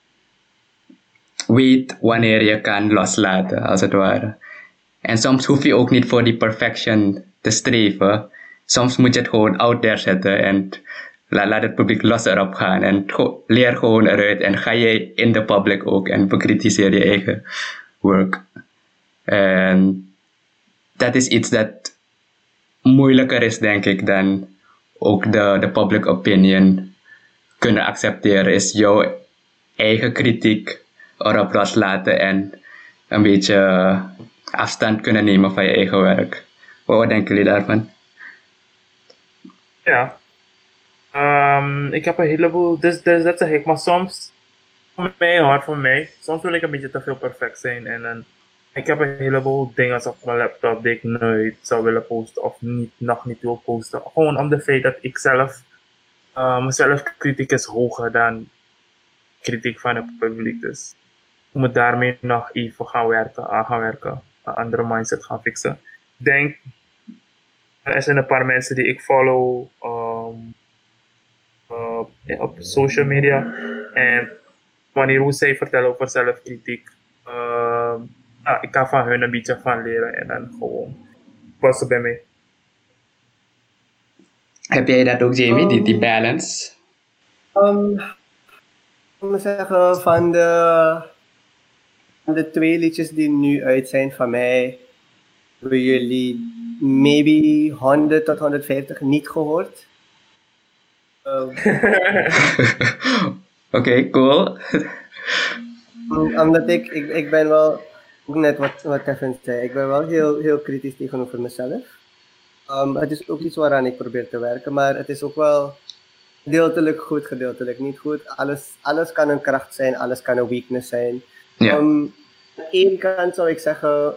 weet wanneer je kan loslaten, als het ware. En soms hoef je ook niet voor die perfection te streven. Soms moet je het gewoon out there zetten en la, laat het publiek los erop gaan. En go, leer gewoon eruit en ga je in de public ook en bekritiseer je eigen work. En dat is iets dat moeilijker is, denk ik, dan ook de, de public opinion kunnen accepteren. Is jouw eigen kritiek erop loslaten en een beetje afstand kunnen nemen van je eigen werk. Wat denken jullie daarvan? Ja. Um, ik heb een heleboel, dus, dus dat zeg ik, maar soms, van mij, hard van mij, soms wil ik een beetje te veel perfect zijn en dan, ik heb een heleboel dingen op mijn laptop die ik nooit zou willen posten of niet, nog niet wil posten. Gewoon om de feit dat ik zelf, uh, mezelf kritiek is hoger dan kritiek van het publiek. Dus ik moet daarmee nog even gaan werken, aan gaan werken, een andere mindset gaan fixen. Ik denk, er zijn een paar mensen die ik follow um, uh, op social media en wanneer hoe zij vertellen over zelfkritiek, uh, nou, ik kan van hun een beetje van leren en dan gewoon passen bij mij. Heb jij dat ook, Jamie, um, die, die balance? Um, ik moet zeggen, van de, van de twee liedjes die nu uit zijn van mij, hebben jullie maybe honderd tot honderdvijftig niet gehoord. Um, Oké, okay, cool. Omdat ik, ik, ik ben wel, ook net wat, wat Kevin zei, ik ben wel heel, heel kritisch tegenover mezelf. Um, het is ook iets waaraan ik probeer te werken, maar het is ook wel gedeeltelijk goed, gedeeltelijk niet goed. Alles, alles kan een kracht zijn, alles kan een weakness zijn. Ja. Um, aan de ene kant zou ik zeggen,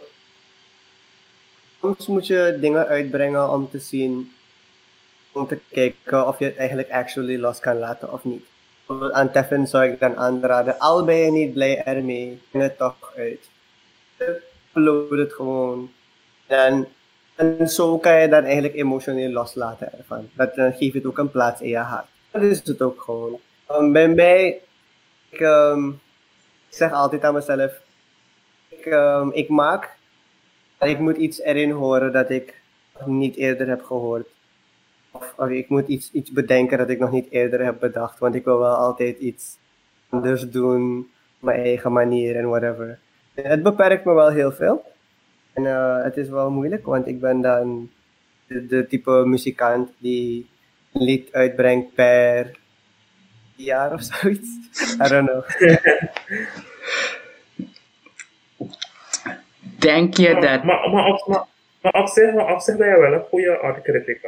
soms moet je dingen uitbrengen om te zien, om te kijken of je het eigenlijk actually los kan laten of niet. Aan Tevin zou ik dan aanraden, al ben je niet blij ermee, breng het toch uit. Upload het gewoon. En, en zo kan je dan eigenlijk emotioneel loslaten ervan. Dat dan geeft het ook een plaats in je hart. Dat is het ook gewoon. Um, bij mij, ik, um, ik zeg altijd aan mezelf, ik, um, ik maak, ik moet iets erin horen dat ik niet eerder heb gehoord. Of, of ik moet iets, iets bedenken dat ik nog niet eerder heb bedacht. Want ik wil wel altijd iets anders doen, op mijn eigen manier en whatever. En het beperkt me wel heel veel. En uh, het is wel moeilijk, want ik ben dan de, de type muzikant die een lied uitbrengt per jaar of zoiets. I don't know. Denk je dat... Maar, maar, op, maar, maar op zich, maar op zich ben je wel een goede artcritic.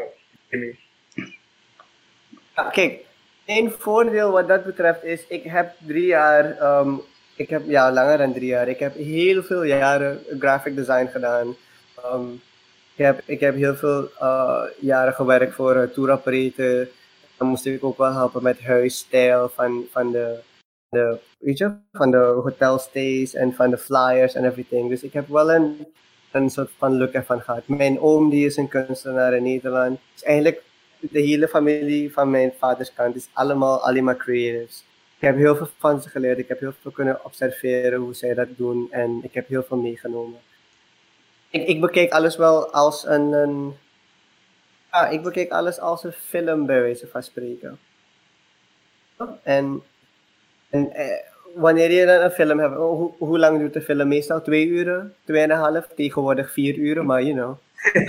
Ja, kijk, één voordeel wat dat betreft is, ik heb drie jaar, um, ik heb, ja, langer dan drie jaar, ik heb heel veel jaren graphic design gedaan. Um, ik, heb, ik heb heel veel uh, jaren gewerkt voor uh, tour operator. Dan moest ik ook wel helpen met huisstijl van, van de, de, weet je, van de hotelstays en van de flyers en everything. Dus ik heb wel een, een soort van look ervan gehad. Mijn oom die is een kunstenaar in Nederland. Dus eigenlijk de hele familie van mijn vaders kant is allemaal alleen maar creatives. Ik heb heel veel van ze geleerd. Ik heb heel veel kunnen observeren hoe zij dat doen. En ik heb heel veel meegenomen. Ik, ik bekijk alles wel als een... een ja, ik bekijk alles als een film bij wijze van spreken. En, en eh, wanneer je dan een film hebt... Hoe, hoe lang duurt de film meestal? Twee uren? Tweeënhalf? Tegenwoordig vier uren, maar you know.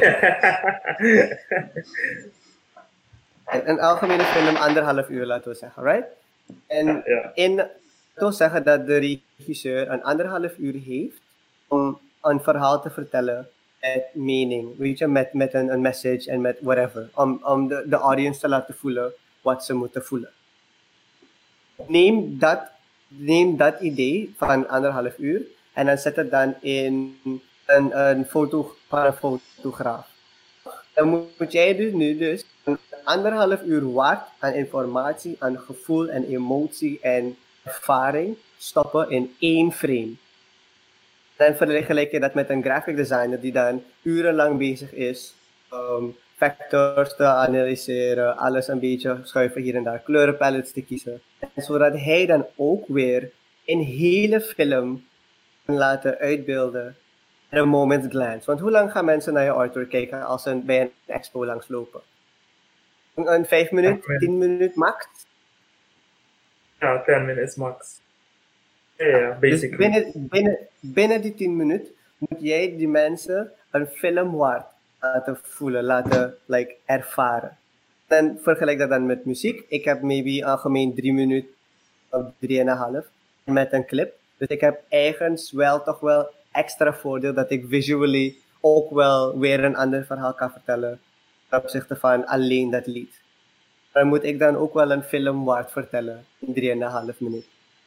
Een algemene film anderhalf uur, laten we zeggen, right? En ja, ja. in, laten we zeggen dat de regisseur een anderhalf uur heeft om een verhaal te vertellen met mening, weet je, met, met een, een message en met whatever, om, om de, de audience te laten voelen wat ze moeten voelen. Neem dat, neem dat idee van anderhalf uur en dan zet het dan in een, een foto van een fotograaf. Dan moet, moet jij dus nu dus anderhalf uur waard aan informatie, aan gevoel en emotie en ervaring stoppen in één frame. Dan vergelijk je dat met een graphic designer die dan urenlang bezig is um, factors te analyseren, alles een beetje schuiven hier en daar, kleurenpalettes te kiezen. En zodat hij dan ook weer een hele film kan laten uitbeelden in een moment's glance. Want hoe lang gaan mensen naar je artwork kijken als ze bij een expo langslopen? Een, een vijf minuten, tien minuten max? Ja, ten minutes max. Ja, yeah, basically. Dus binnen, binnen, binnen die tien minuten moet jij die mensen een film waard laten voelen, laten like, ervaren. En vergelijk dat dan met muziek. Ik heb maybe algemeen drie minuten of drie en een half met een clip. Dus ik heb eigens wel toch wel extra voordeel dat ik visually ook wel weer een ander verhaal kan vertellen ten opzichte van alleen dat lied. Dan moet ik dan ook wel een film waard vertellen in drie en een half minuut.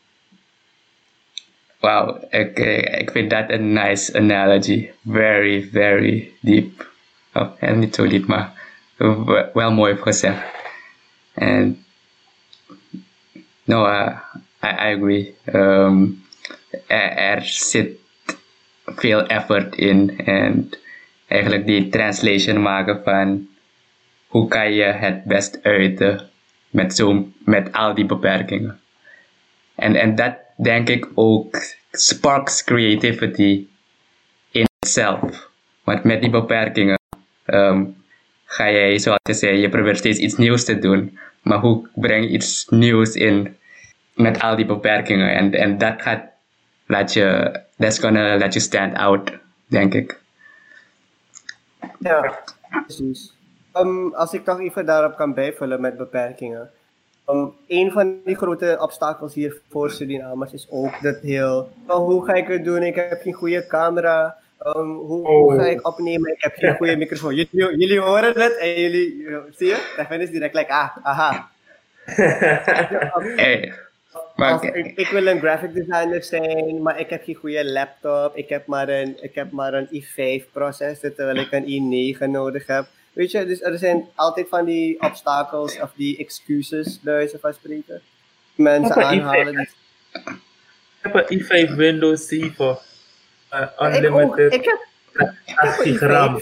Wauw, ik, ik vind dat een nice analogy. Very, very deep. Oh, en niet zo diep, maar wel mooi gezegd. En no, uh, I, I agree. Um, er, er zit veel effort in en eigenlijk die translation maken van hoe kan je het best uiten met, zo, met al die beperkingen. En, en dat denk ik ook sparks creativity in itself. Want met die beperkingen um, ga jij, zoals je zei, je probeert steeds iets nieuws te doen. Maar hoe breng je iets nieuws in met al die beperkingen? En, en dat gaat, laat je, that's gonna let you stand out, denk ik. Ja, precies. Um, als ik toch even daarop kan bijvullen met beperkingen. Um, een van die grote obstakels hier voor Surinamers is ook dat heel, oh, hoe ga ik het doen? Ik heb geen goede camera. Um, hoe, oh. hoe ga ik opnemen? Ik heb geen goede microfoon. Jullie, jullie horen het en jullie, zie je? Dan is direct like, ah, aha. Hey, Als, ik, ik wil een graphic designer zijn, maar ik heb geen goede laptop. Ik heb maar een, ik heb maar een i vijf processor terwijl ik een i negen nodig heb. Weet je, dus er zijn altijd van die obstakels of die excuses, bij wijze van spreken. Mensen aanhalen. Die... Ik heb een i vijf Windows zeven. Uh, Ik, unlimited. ik heb, acht gigram.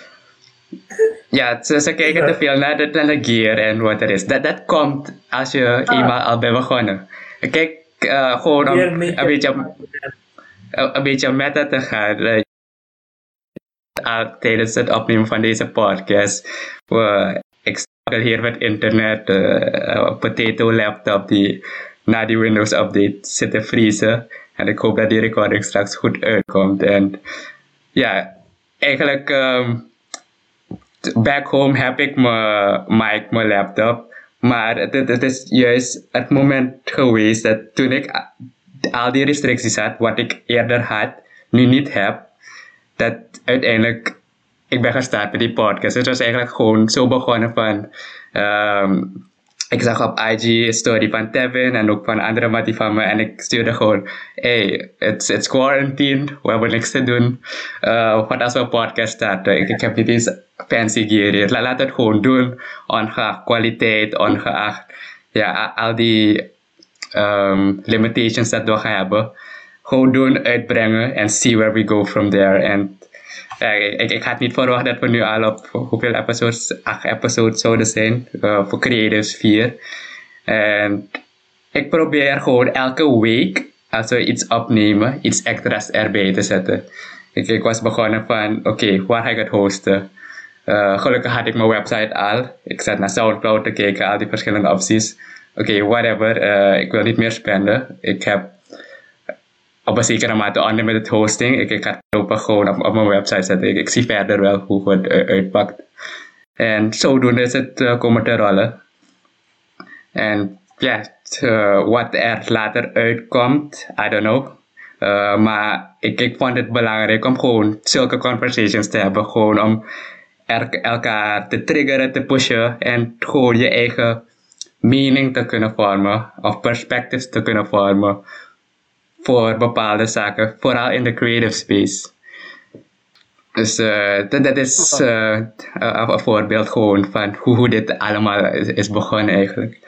Ja, ze, ze kijken te veel naar de, naar de gear en wat er is. Dat, dat komt als je ah. eenmaal al bent begonnen. Kijk, uh, gewoon om een, een, beetje, een, een beetje meta te gaan. Uh, tijdens het opnemen van deze podcast. Uh, ik struggle hier met internet, uh, een potato laptop die na die Windows update zit te vriezen. En ik hoop dat die recording straks goed uitkomt. En ja, eigenlijk um, back home heb ik mijn mic, mijn laptop. Maar het, het is juist het moment geweest dat toen ik al die restricties had, wat ik eerder had, nu niet heb, dat uiteindelijk ik ben gestart met die podcast. Het was eigenlijk gewoon zo begonnen van um, ik zag op I G een story van Tevin en ook van andere mattie van me en ik stuurde gewoon, hey, it's, it's quarantine, we hebben niks te doen. Uh, wat als we een podcast starten? Ik, ik heb niet eens fancy gear hier. La, laat het gewoon doen, ongeacht kwaliteit, ongeacht ja, al die um, limitations dat we gaan hebben. Gewoon doen, uitbrengen en see where we go from there. En ja, ik, ik had niet verwacht dat we nu al op hoeveel episodes, acht episodes zouden zijn, uh, voor Creatives vier. En ik probeer gewoon elke week, als we iets opnemen, iets extra's erbij te zetten. Ik, ik was begonnen van, oké, okay, waar ga ik het hosten? Uh, gelukkig had ik mijn website al. Ik zat naar Soundcloud te kijken, al die verschillende opties. Oké, okay, whatever, uh, ik wil niet meer spenden. Ik heb op een zekere mate unlimited hosting. Ik, ik ga het lopen gewoon op, op mijn website zetten. Ik, ik zie verder wel hoe het uh, uitpakt. En zodoende is het uh, komen te rollen. En ja, yeah, uh, wat er later uitkomt, I don't know. Uh, maar ik, ik vond het belangrijk om gewoon zulke conversations te hebben. Gewoon om er, elkaar te triggeren, te pushen. En gewoon je eigen mening te kunnen vormen. Of perspectives te kunnen vormen. Voor bepaalde zaken, vooral in de creative space. Dus uh, dat, dat is uh, een, een voorbeeld gewoon van hoe, hoe dit allemaal is, is begonnen eigenlijk.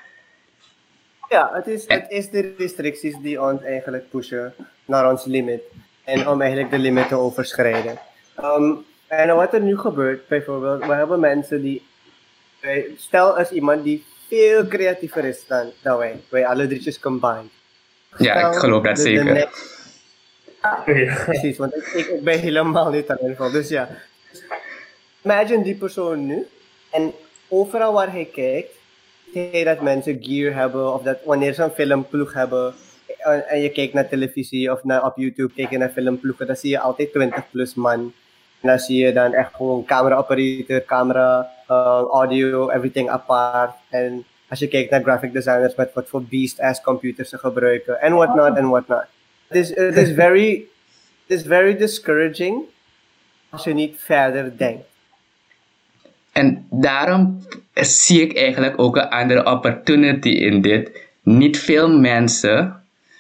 Ja, het is, het is de restricties die ons eigenlijk pushen naar ons limit. En om eigenlijk de limit te overschrijden. Um, En wat er nu gebeurt, bijvoorbeeld, we hebben mensen die, wij- stel als iemand die veel creatiever is dan, dan wij, wij alle drietjes combined. Ja, ik Stel, geloof dat de, de zeker. next, Ja. precies, want ik, ik, ik ben helemaal niet talentvol, dus ja. Imagine die persoon nu, en overal waar hij kijkt, zie je dat mensen gear hebben, of dat wanneer ze een filmploeg hebben, en, en je kijkt naar televisie of naar, op YouTube, kijk je naar filmploegen, dan zie je altijd twintig plus man. En dan zie je dan echt gewoon camera-operator, camera, uh, audio, everything apart. En als je kijkt naar graphic designers met wat voor beast-ass computers ze gebruiken, en whatnot, en whatnot. Het is, het is very, it is very discouraging als je niet verder denkt. En daarom zie ik eigenlijk ook een andere opportunity in dit. Niet veel mensen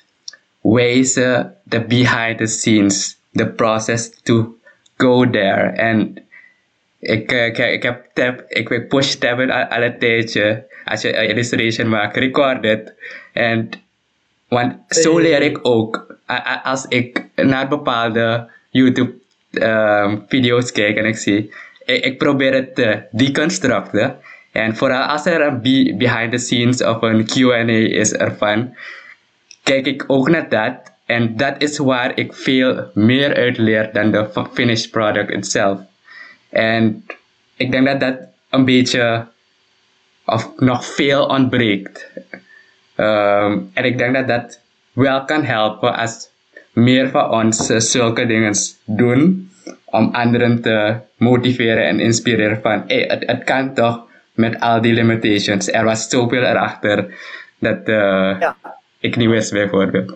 wijzen de behind the scenes, the process to go there. En ik, eh, ik, ik heb tab, ik weet push tabben al, al een tijdje. Als je een illustration maakt, record it. En want zo leer ik ook. A- a- Als ik naar bepaalde YouTube ehm, video's kijk en ik zie, ik, ik probeer het te deconstructen. En vooral als er een be- behind the scenes of een Q and A is ervan, kijk ik ook naar dat. En dat is waar ik veel meer uit leer dan de f- finished product itself. En ik denk dat dat een beetje of nog veel ontbreekt. Ehm, en ik denk dat dat wel kan helpen als meer van ons eh, zulke dingen doen. Om anderen te motiveren en inspireren van hey, het, het kan toch met al die limitations. Er was zoveel erachter dat eh, Ja. ik niet wist bijvoorbeeld.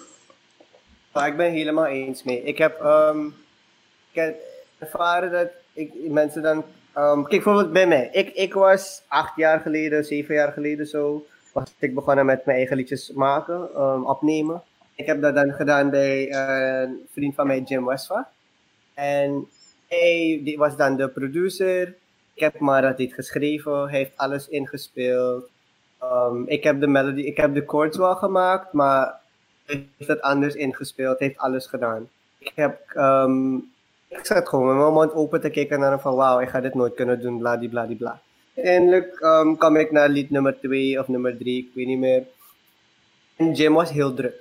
Maar ik ben helemaal eens mee. Ik heb, ehm, ik heb ervaren dat ik, mensen dan... ehm, kijk, bijvoorbeeld bij mij. Ik, ik was acht jaar geleden, zeven jaar geleden zo... was ik begonnen met mijn eigen liedjes maken, ehm, opnemen. Ik heb dat dan gedaan bij eh, een vriend van mij, Jim Westva. En hij die was dan de producer. Ik heb maar dat dit geschreven. Hij heeft alles ingespeeld. Ehm, ik heb de melody, ik heb de chords wel gemaakt, maar hij heeft het anders ingespeeld. Hij heeft alles gedaan. Ik heb, ehm, ik zat gewoon met mijn mond open te kijken naar hem van wauw, ik ga dit nooit kunnen doen, bladibladibla. Uiteindelijk um, kwam ik naar lied nummer twee of nummer drie, ik weet niet meer. En Jim was heel druk.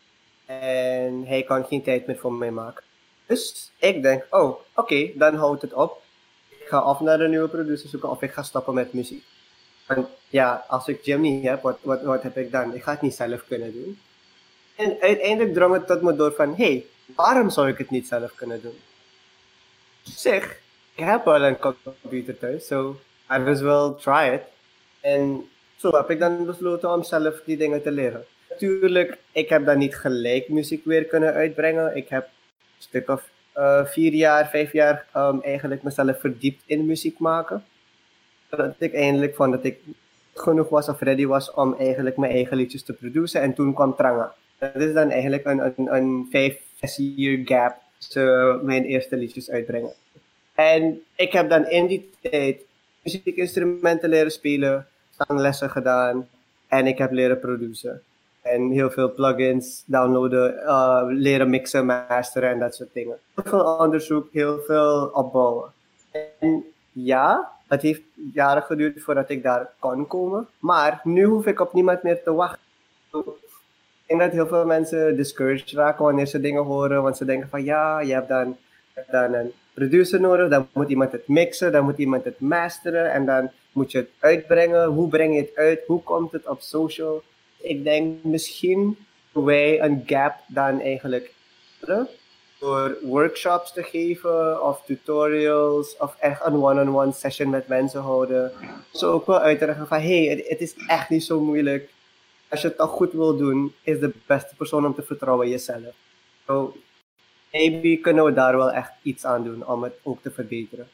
En hij kon geen tijd meer voor mij maken. Dus ik denk, oh, oké, okay, dan houdt het op. Ik ga of naar een nieuwe producer zoeken of ik ga stoppen met muziek. Want ja, als ik Jim niet heb, wat, wat, wat heb ik dan? Ik ga het niet zelf kunnen doen. En uiteindelijk drong het tot me door van, hé, hey, waarom zou ik het niet zelf kunnen doen? Zeg, ik heb wel een computer thuis, so I might as well try it. En zo heb ik dan besloten om zelf die dingen te leren. Natuurlijk, ik heb dan niet gelijk muziek weer kunnen uitbrengen. Ik heb een stuk of uh, vier jaar, vijf jaar um, eigenlijk mezelf verdiept in muziek maken. Dat ik eindelijk vond dat ik genoeg was of ready was om eigenlijk mijn eigen liedjes te produceren. En toen kwam Tranga. Dat is dan eigenlijk een, een, een vijf, zes year gap tussen mijn eerste liedjes uitbrengen. En ik heb dan in die tijd muziekinstrumenten leren spelen, zanglessen gedaan en ik heb leren produceren. En heel veel plugins downloaden, uh, leren mixen, masteren en dat soort dingen. Heel veel onderzoek, heel veel opbouwen. En ja, het heeft jaren geduurd voordat ik daar kon komen. Maar nu hoef ik op niemand meer te wachten. Ik denk dat heel veel mensen discouraged raken wanneer ze dingen horen. Want ze denken van ja, je hebt dan, je hebt dan een producer nodig. Dan moet iemand het mixen, dan moet iemand het masteren. En dan moet je het uitbrengen. Hoe breng je het uit? Hoe komt het op social? Ik denk misschien wij een gap dan eigenlijk hebben. Door workshops te geven of tutorials of echt een one-on-one session met mensen houden. Zo ook wel uit te leggen van hé, hey, het, het is echt niet zo moeilijk. Als je het toch goed wil doen, is de beste persoon om te vertrouwen jezelf. So, maybe kunnen we daar wel echt iets aan doen om het ook te verbeteren.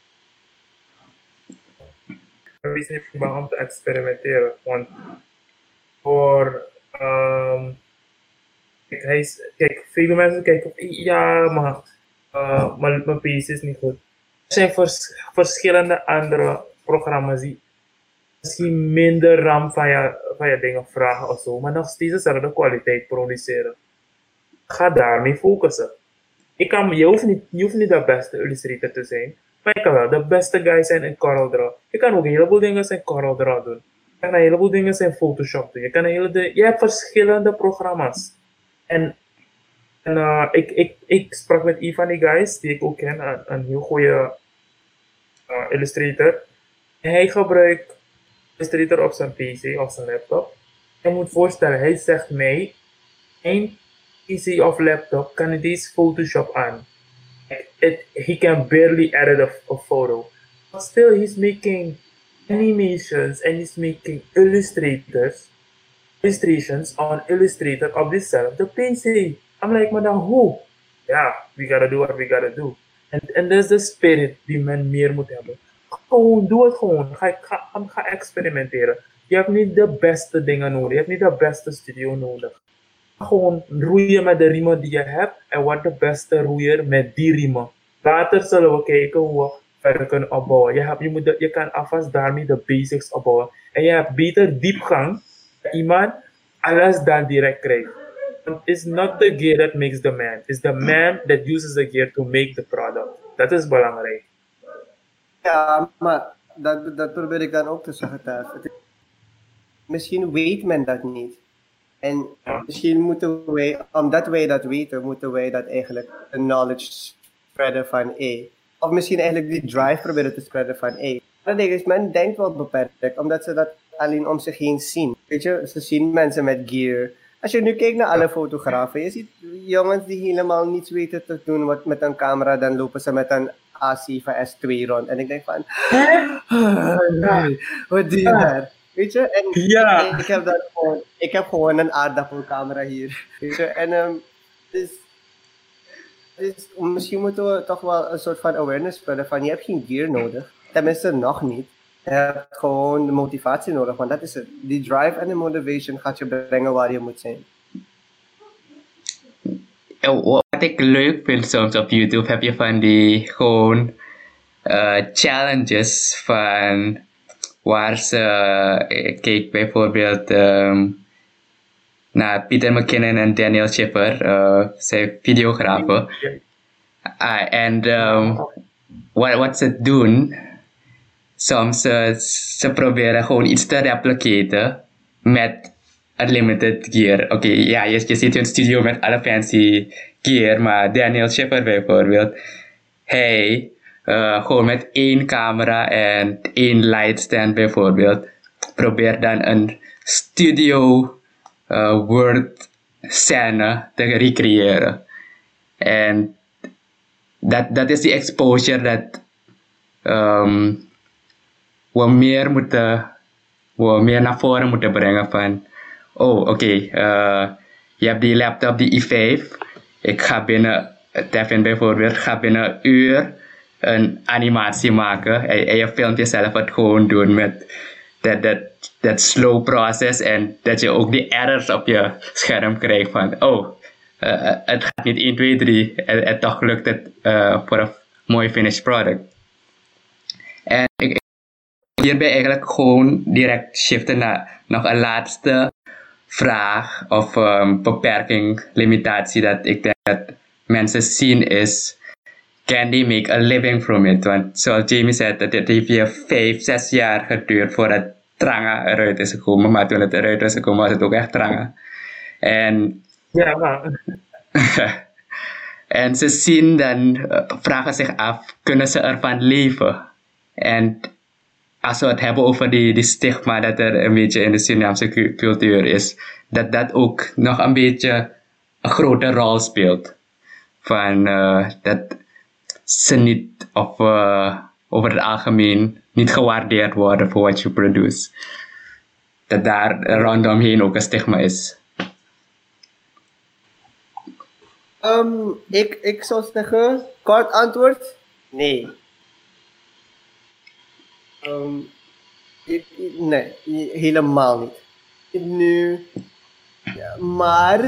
Wees niet bang om te experimenteren, want voor um, kijk, hij is, kijk, vele mensen kijken op ja, maar, uh, maar mijn P C is niet goed. Er zijn vers, verschillende andere programma's die misschien minder RAM van je, van je dingen vragen of zo, maar nog steeds dezelfde kwaliteit produceren. Ga daarmee focussen. Ik kan, je, hoeft niet, je hoeft niet de beste illustrator te zijn. Maar je kan wel de beste guy zijn in CorelDRAW. Je kan ook een heleboel dingen in CorelDRAW doen. Je kan een heleboel dingen in Photoshop doen. Je, kan een hele de, je hebt verschillende programma's. En, en uh, ik, ik, ik sprak met een van die guys, die ik ook ken, een, een heel goede uh, illustrator. En hij gebruikt Illustrator op zijn P C, op zijn laptop. Je moet voorstellen, hij zegt mij, één P C of laptop kan niet eens Photoshop aan. It, he can barely edit a, a photo. But still, he's making animations and he's making illustrators, illustrations on Illustrator op dezelfde P C. I'm like, maar dan hoe? Ja, we gotta do what we gotta do. And, and there's the spirit die men meer moet hebben. Gewoon, doe het gewoon. Ga, ga, ga experimenteren. Je hebt niet de beste dingen nodig. Je hebt niet de beste studio nodig. Gewoon roeien met de riemen die je hebt en word de beste roeier met die riemen. Later zullen we kijken hoe we verder kunnen opbouwen. Je, hebt, je, moet de, je kan alvast daarmee de basics opbouwen. En je hebt beter diepgang dat iemand alles dan direct krijgt. It's not the gear that makes the man. It's the man that uses the gear to make the product. Dat is belangrijk. Ja, maar dat, dat probeer ik dan ook te zeggen thuis. Misschien weet men dat niet. En Ja. misschien moeten wij, omdat wij dat weten, moeten wij dat eigenlijk de knowledge spreaden van A. Of misschien eigenlijk die drive proberen te spreaden van A. Dat ding is, men denkt wel beperkt, omdat ze dat alleen om zich heen zien. Weet je, ze zien mensen met gear. Als je nu kijkt naar alle fotografen, je ziet jongens die helemaal niets weten te doen wat met een camera, dan lopen ze met een A zeven S twee rond. En ik denk van, nee, wat doe je daar? Weet je, en Ja. ik, heb dat gewoon, ik heb gewoon een aardappelcamera hier. Weet je, en um, dus, dus misschien moeten we toch wel een soort van awareness spreiden van je hebt geen gear nodig. Tenminste nog niet. Je hebt gewoon de motivatie nodig, want dat is het. Die drive en de motivation gaat je brengen waar je moet zijn. Wat ik leuk vind soms op YouTube, heb je van die gewoon uh, challenges van waar ze, uh, kijk bijvoorbeeld um, naar Peter McKinnon en Daniel Schiffer, uh, zijn videografen. Uh, en um, wat, wat ze doen, soms uh, ze proberen gewoon iets te replicaten met unlimited gear. Oké, okay, ja, je, je ziet hun studio met alle fancy gear, maar Daniel Schiffer bijvoorbeeld, hij uh, gewoon met één camera en één lightstand bijvoorbeeld, probeert dan een studio uh, world scène te recreëren. En dat, dat is die exposure dat um, we meer moeten, we meer naar voren moeten brengen van, oh oké, okay, uh, je hebt die laptop, die i vijf, ik ga binnen, Devin bijvoorbeeld, ga binnen een uur een animatie maken en, en je filmt jezelf het gewoon doen met dat, dat, dat slow process en dat je ook die errors op je scherm krijgt van, oh, uh, het gaat niet één, twee, drie en, en toch lukt het uh, voor een mooi finished product. En ik hierbij eigenlijk gewoon direct shiften naar nog een laatste vraag of um, beperking, limitatie dat ik denk dat mensen zien is, can they make a living from it? Want zoals Jamie zei, dat het heeft hier vijf, zes jaar geduurd voordat Tranga eruit is gekomen, maar toen het eruit is gekomen was het ook echt Tranga. En Ja, maar. en ze zien dan, uh, vragen zich af, kunnen ze ervan leven? En als we het hebben over die, die stigma dat er een beetje in de Surinaamse cu- cultuur is, dat dat ook nog een beetje een grote rol speelt. Van uh, dat ze niet, of uh, over het algemeen, niet gewaardeerd worden voor wat je produce. Dat daar rondomheen ook een stigma is. Um, ik, ik zou zeggen, kort antwoord, nee. Um, ik, ik- nee, helemaal niet. Nu, ja, maar,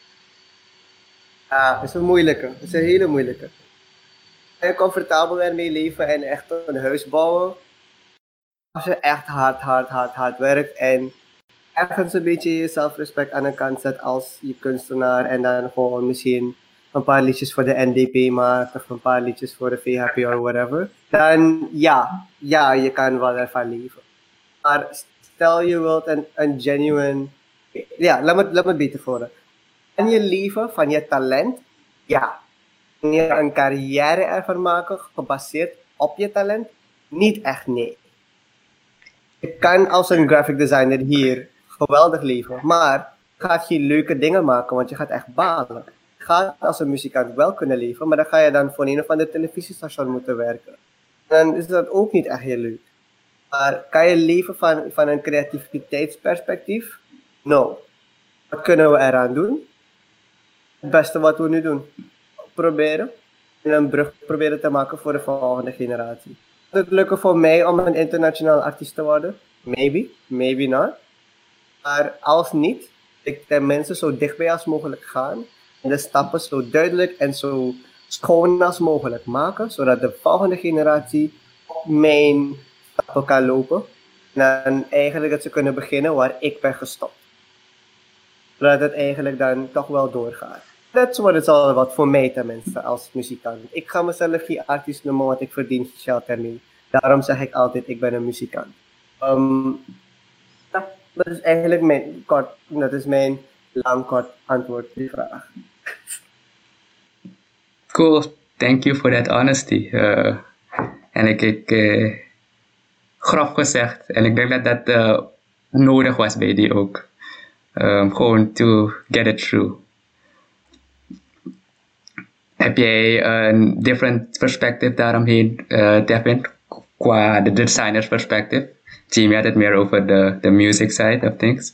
ja, het is een moeilijke, het is een hele moeilijke. En comfortabel ermee leven en echt een huis bouwen. Als je echt hard, hard, hard, hard werkt en ergens een beetje je zelfrespect aan de kant zet als je kunstenaar en dan gewoon misschien een paar liedjes voor de N D P maakt of een paar liedjes voor de V H P of whatever, dan ja, ja, je kan wel ervan leven. Maar stel je wilt een, een genuine, ja, laat me, laat me het beter voor. Kan je leven van je talent? Ja. Kan je een carrière ervan maken gebaseerd op je talent? Niet echt, nee. Je kan als een graphic designer hier geweldig leven, maar gaat je leuke dingen maken, want je gaat echt balen. Je gaat als een muzikant wel kunnen leven, maar dan ga je dan voor een of ander televisiestation moeten werken. Dan is dat ook niet echt heel leuk. Maar kan je leven van, van een creativiteitsperspectief? No. Wat kunnen we eraan doen? Het beste wat we nu doen. Proberen. En een brug proberen te maken voor de volgende generatie. Gaat het lukken voor mij om een internationaal artiest te worden? Maybe, maybe not. Maar als niet, ik tenminste zo dichtbij als mogelijk gaan. En de stappen zo duidelijk en zo schoon als mogelijk maken. Zodat de volgende generatie op mijn stappen kan lopen. En dan eigenlijk dat ze kunnen beginnen waar ik ben gestopt. Zodat het eigenlijk dan toch wel doorgaat. That's what it's all about, voor mij tenminste, als muzikant. Ik ga mezelf geen artiest noemen, want ik verdien geld ermee. Daarom zeg ik altijd, ik ben een muzikant. Um, ja, dat is eigenlijk mijn kort, dat is mijn lang kort antwoord op die vraag. Cool, thank you for that honesty. Uh, en ik, ik uh, grof gezegd, en ik denk dat dat uh, nodig was bij die ook. Um, gewoon to get it through. Heb jij een different perspective daaromheen, uh, Devin, qua de designers perspective? Jimmy had het meer over de, de music side of things.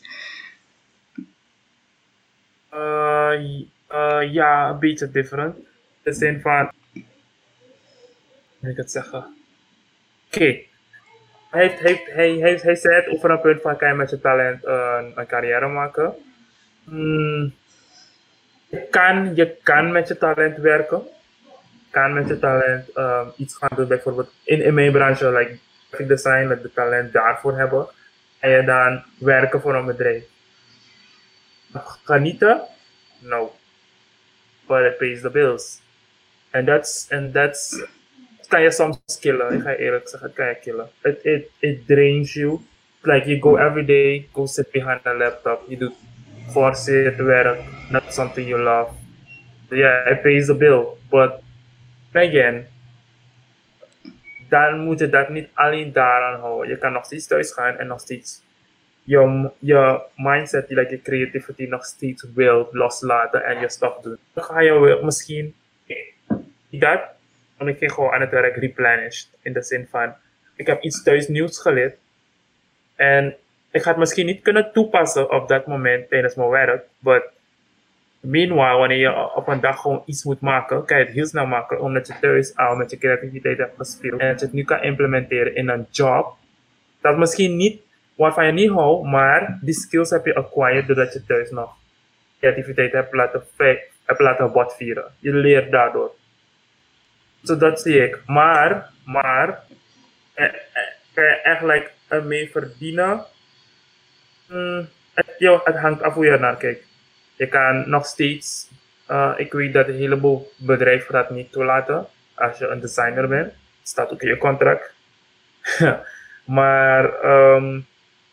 Uh, uh, ja, een beetje different. In de zin van, hoe ik het zeggen? Oké, okay. hij, hij, hij, hij, hij zei het over een punt van, kan je met je talent uh, een carrière maken? Hmm. Je kan, je kan met je talent werken. Je kan met je talent um, iets gaan doen. Bijvoorbeeld in, in mijn branche, like graphic design, met de talent daarvoor hebben. En je dan werken voor een bedrijf. Genieten? No. But it pays the bills. And that's, and that's, kan je soms killen. Ik ga je eerlijk zeggen, het kan je killen. It, it, it drains you. Like you go every day, go sit behind a laptop. You do forceerd werk, not something you love. Yeah, it pays the bill. But again, dan moet je dat niet alleen daaraan houden. Je kan nog steeds thuis gaan en nog steeds je, je mindset, like je creativity nog steeds wil loslaten en je stuff doen. Dan ga je misschien dat, en ik ging gewoon aan het werk replenished. In de zin van, ik heb iets thuis nieuws geleerd en ik ga het misschien niet kunnen toepassen op dat moment tijdens mijn werk, but meanwhile, wanneer je op een dag gewoon iets moet maken, kan je het heel snel maken, omdat je thuis al met je creativiteit hebt gespeeld en dat je het nu kan implementeren in een job. Dat misschien niet, waarvan je niet houdt, maar die skills heb je acquired doordat je thuis nog creativiteit hebt laten, hebt laten botvieren. Je leert daardoor. Zo so dat zie ik. Maar, maar, kan je echt like, ermee verdienen? Hmm, het, yo, het hangt af hoe je er naar kijkt. Je kan nog steeds, uh, ik weet dat een heleboel bedrijven dat niet toelaten. Als je een designer bent, staat ook in je contract. Maar um,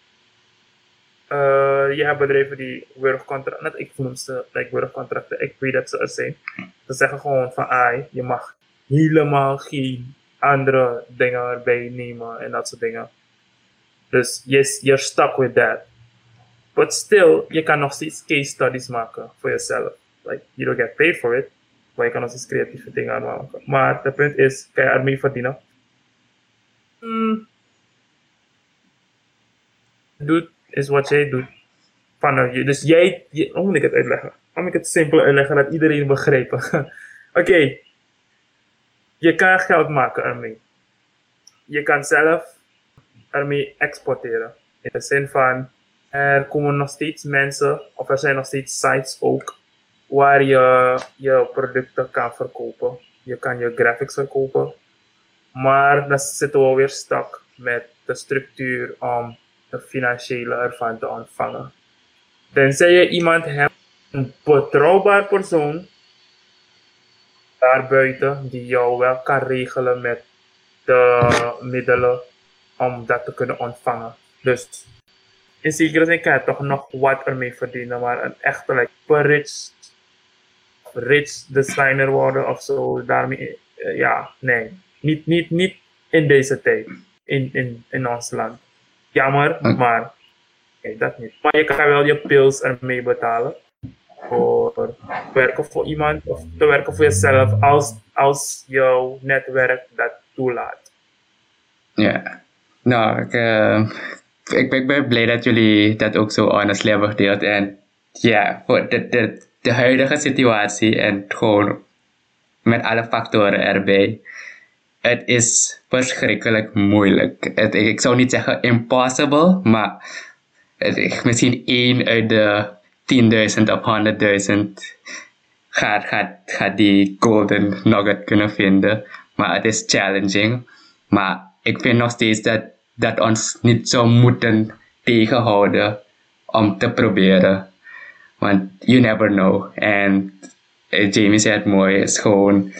uh, je hebt bedrijven die werkcontracten, net ik noem ze like werkcontracten, ik weet dat ze er zijn. Ze zeggen gewoon van, ai, je mag helemaal geen andere dingen erbij nemen en dat soort dingen. Dus yes, you're stuck with that. But still, je kan nog steeds case studies maken voor jezelf. Like, you don't get paid for it, maar je kan nog steeds creatieve dingen aanmaken. Maar het punt is, kan je ermee verdienen? Hmm. Doet is wat jij doet. Van je. Dus jij, je, hoe moet ik het uitleggen? Hoe moet ik het simpel uitleggen dat iedereen begrijpt? Oké, okay. Je kan geld maken ermee. Je kan zelf ermee exporteren. In de zin van, er komen nog steeds mensen, of er zijn nog steeds sites ook, waar je je producten kan verkopen. Je kan je graphics verkopen. Maar dan zitten we weer stuk met de structuur om de financiële ervan te ontvangen. Tenzij je iemand hebt, een betrouwbaar persoon, daarbuiten die jou wel kan regelen met de middelen om dat te kunnen ontvangen. Dus in zekere zin kan je toch nog wat ermee verdienen, maar een echte like, per rich, rich designer worden of zo, daarmee, uh, ja, nee. Niet, niet, niet in deze tijd, in, in, in ons land. Jammer, hm. maar nee, dat niet. Maar je kan wel je pills ermee betalen. Voor te werken voor iemand of te werken voor jezelf als, als jouw netwerk dat toelaat. Ja, nou, ik, uh, ik, ik ben blij dat jullie dat ook zo honestly hebben gedeeld. En ja, voor de, de, de huidige situatie en gewoon met alle factoren erbij. Het is verschrikkelijk moeilijk. Het, ik zou niet zeggen impossible, maar het, misschien één uit de tienduizend of honderdduizend gaat, gaat, gaat die golden nugget kunnen vinden. Maar het is challenging. Maar ik vind nog steeds dat dat ons niet zou moeten tegenhouden om te proberen. Want you never know. En uh, Jamie zei het mooi, is gewoon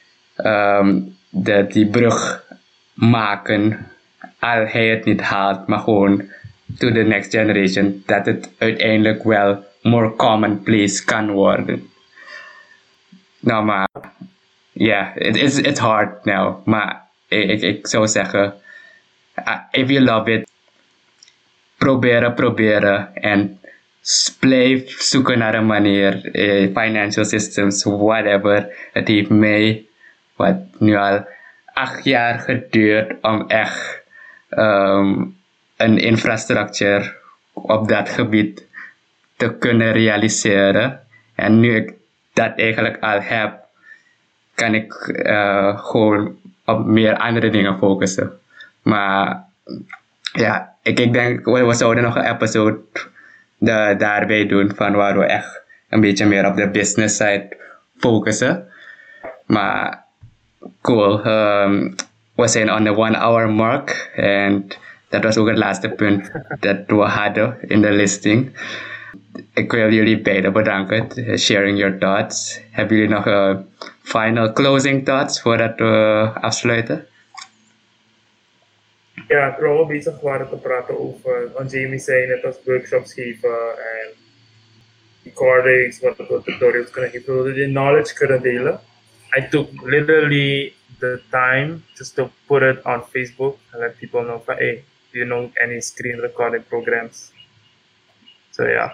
um, dat die brug maken, al hij het niet haalt, maar gewoon to the next generation, dat het uiteindelijk wel more commonplace kan worden. Nou, maar ja, yeah, it is, it's hard now. Maar ik, ik zou zeggen, uh, if you love it, proberen, proberen en blijf zoeken naar een manier, uh, financial systems, whatever. Het heeft mij, wat nu al acht jaar geduurd om echt um, een infrastructuur op dat gebied te kunnen realiseren. En nu ik dat eigenlijk al heb, kan ik uh, gewoon op meer andere dingen focussen. Maar ja, ik, ik denk, we, we zouden nog een episode de, daarbij doen van waar we echt een beetje meer op de business side focussen. Maar cool, um, we zijn on the one hour mark en dat was ook het laatste punt dat we hadden in de listing. Ik wil jullie beiden bedanken, sharing your thoughts. Hebben jullie nog uh, final closing thoughts voordat we afsluiten? Ja, ik wil wel bezig waren te praten over, want Jamie zei net als workshops geven en recordings, wat we tutorials kunnen geven, we willen die knowledge kunnen delen. I took literally the time just to put it on Facebook and let people know, hey, do you know any screen recording programs? So yeah.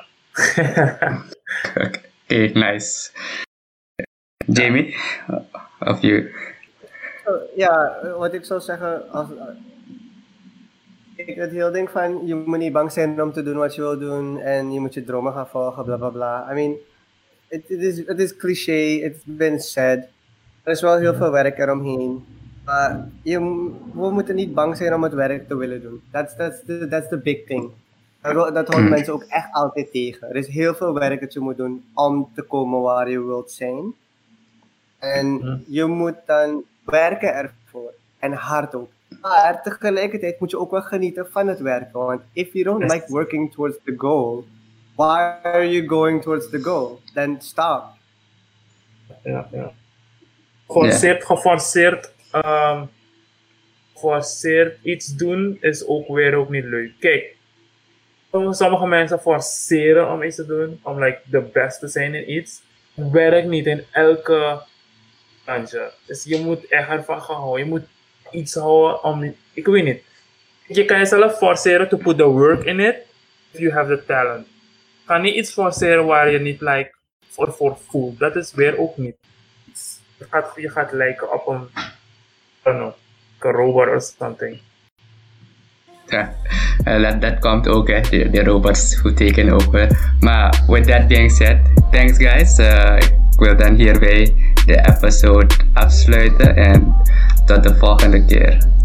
Okay, nice. Jamie, of you? Ja, wat ik zou zeggen, als, ik het heel ding van, je moet niet bang zijn om te doen wat je wil doen en je moet je dromen gaan volgen, bla bla bla. I mean, it, it is, it is cliché, it's been said. Er is wel heel veel werk eromheen. Maar je, we moeten niet bang zijn om het werk te willen doen. That's, that's, the, that's the big thing. Dat, dat houden mensen ook echt altijd tegen. Er is heel veel werk dat je moet doen om te komen waar je wilt zijn. En je moet dan werken ervoor. En hard ook. Maar tegelijkertijd moet je ook wel genieten van het werken. Want if you don't like working towards the goal, why are you going towards the goal? Then stop. Ja, ja. Geforceerd, yeah. geforceerd, um, geforceerd iets doen is ook weer ook niet leuk. Kijk, sommige mensen forceren om iets te doen, om like de beste te zijn in iets. Het werkt niet in elke branche. Dus je moet echt ervan gaan houden. Je moet iets houden om, ik weet niet. Je kan jezelf forceren to put the work in it, if you have the talent. Je kan niet iets forceren waar je niet like voor, voor voelt. Dat is weer ook niet. Je gaat, je gaat lijken op een, I don't know, een robot or something. Ja, uh, dat, dat komt ook, hè, de, de robots who taken over. Maar with that being said, thanks guys. Uh, ik wil dan hierbij de episode afsluiten en tot de volgende keer.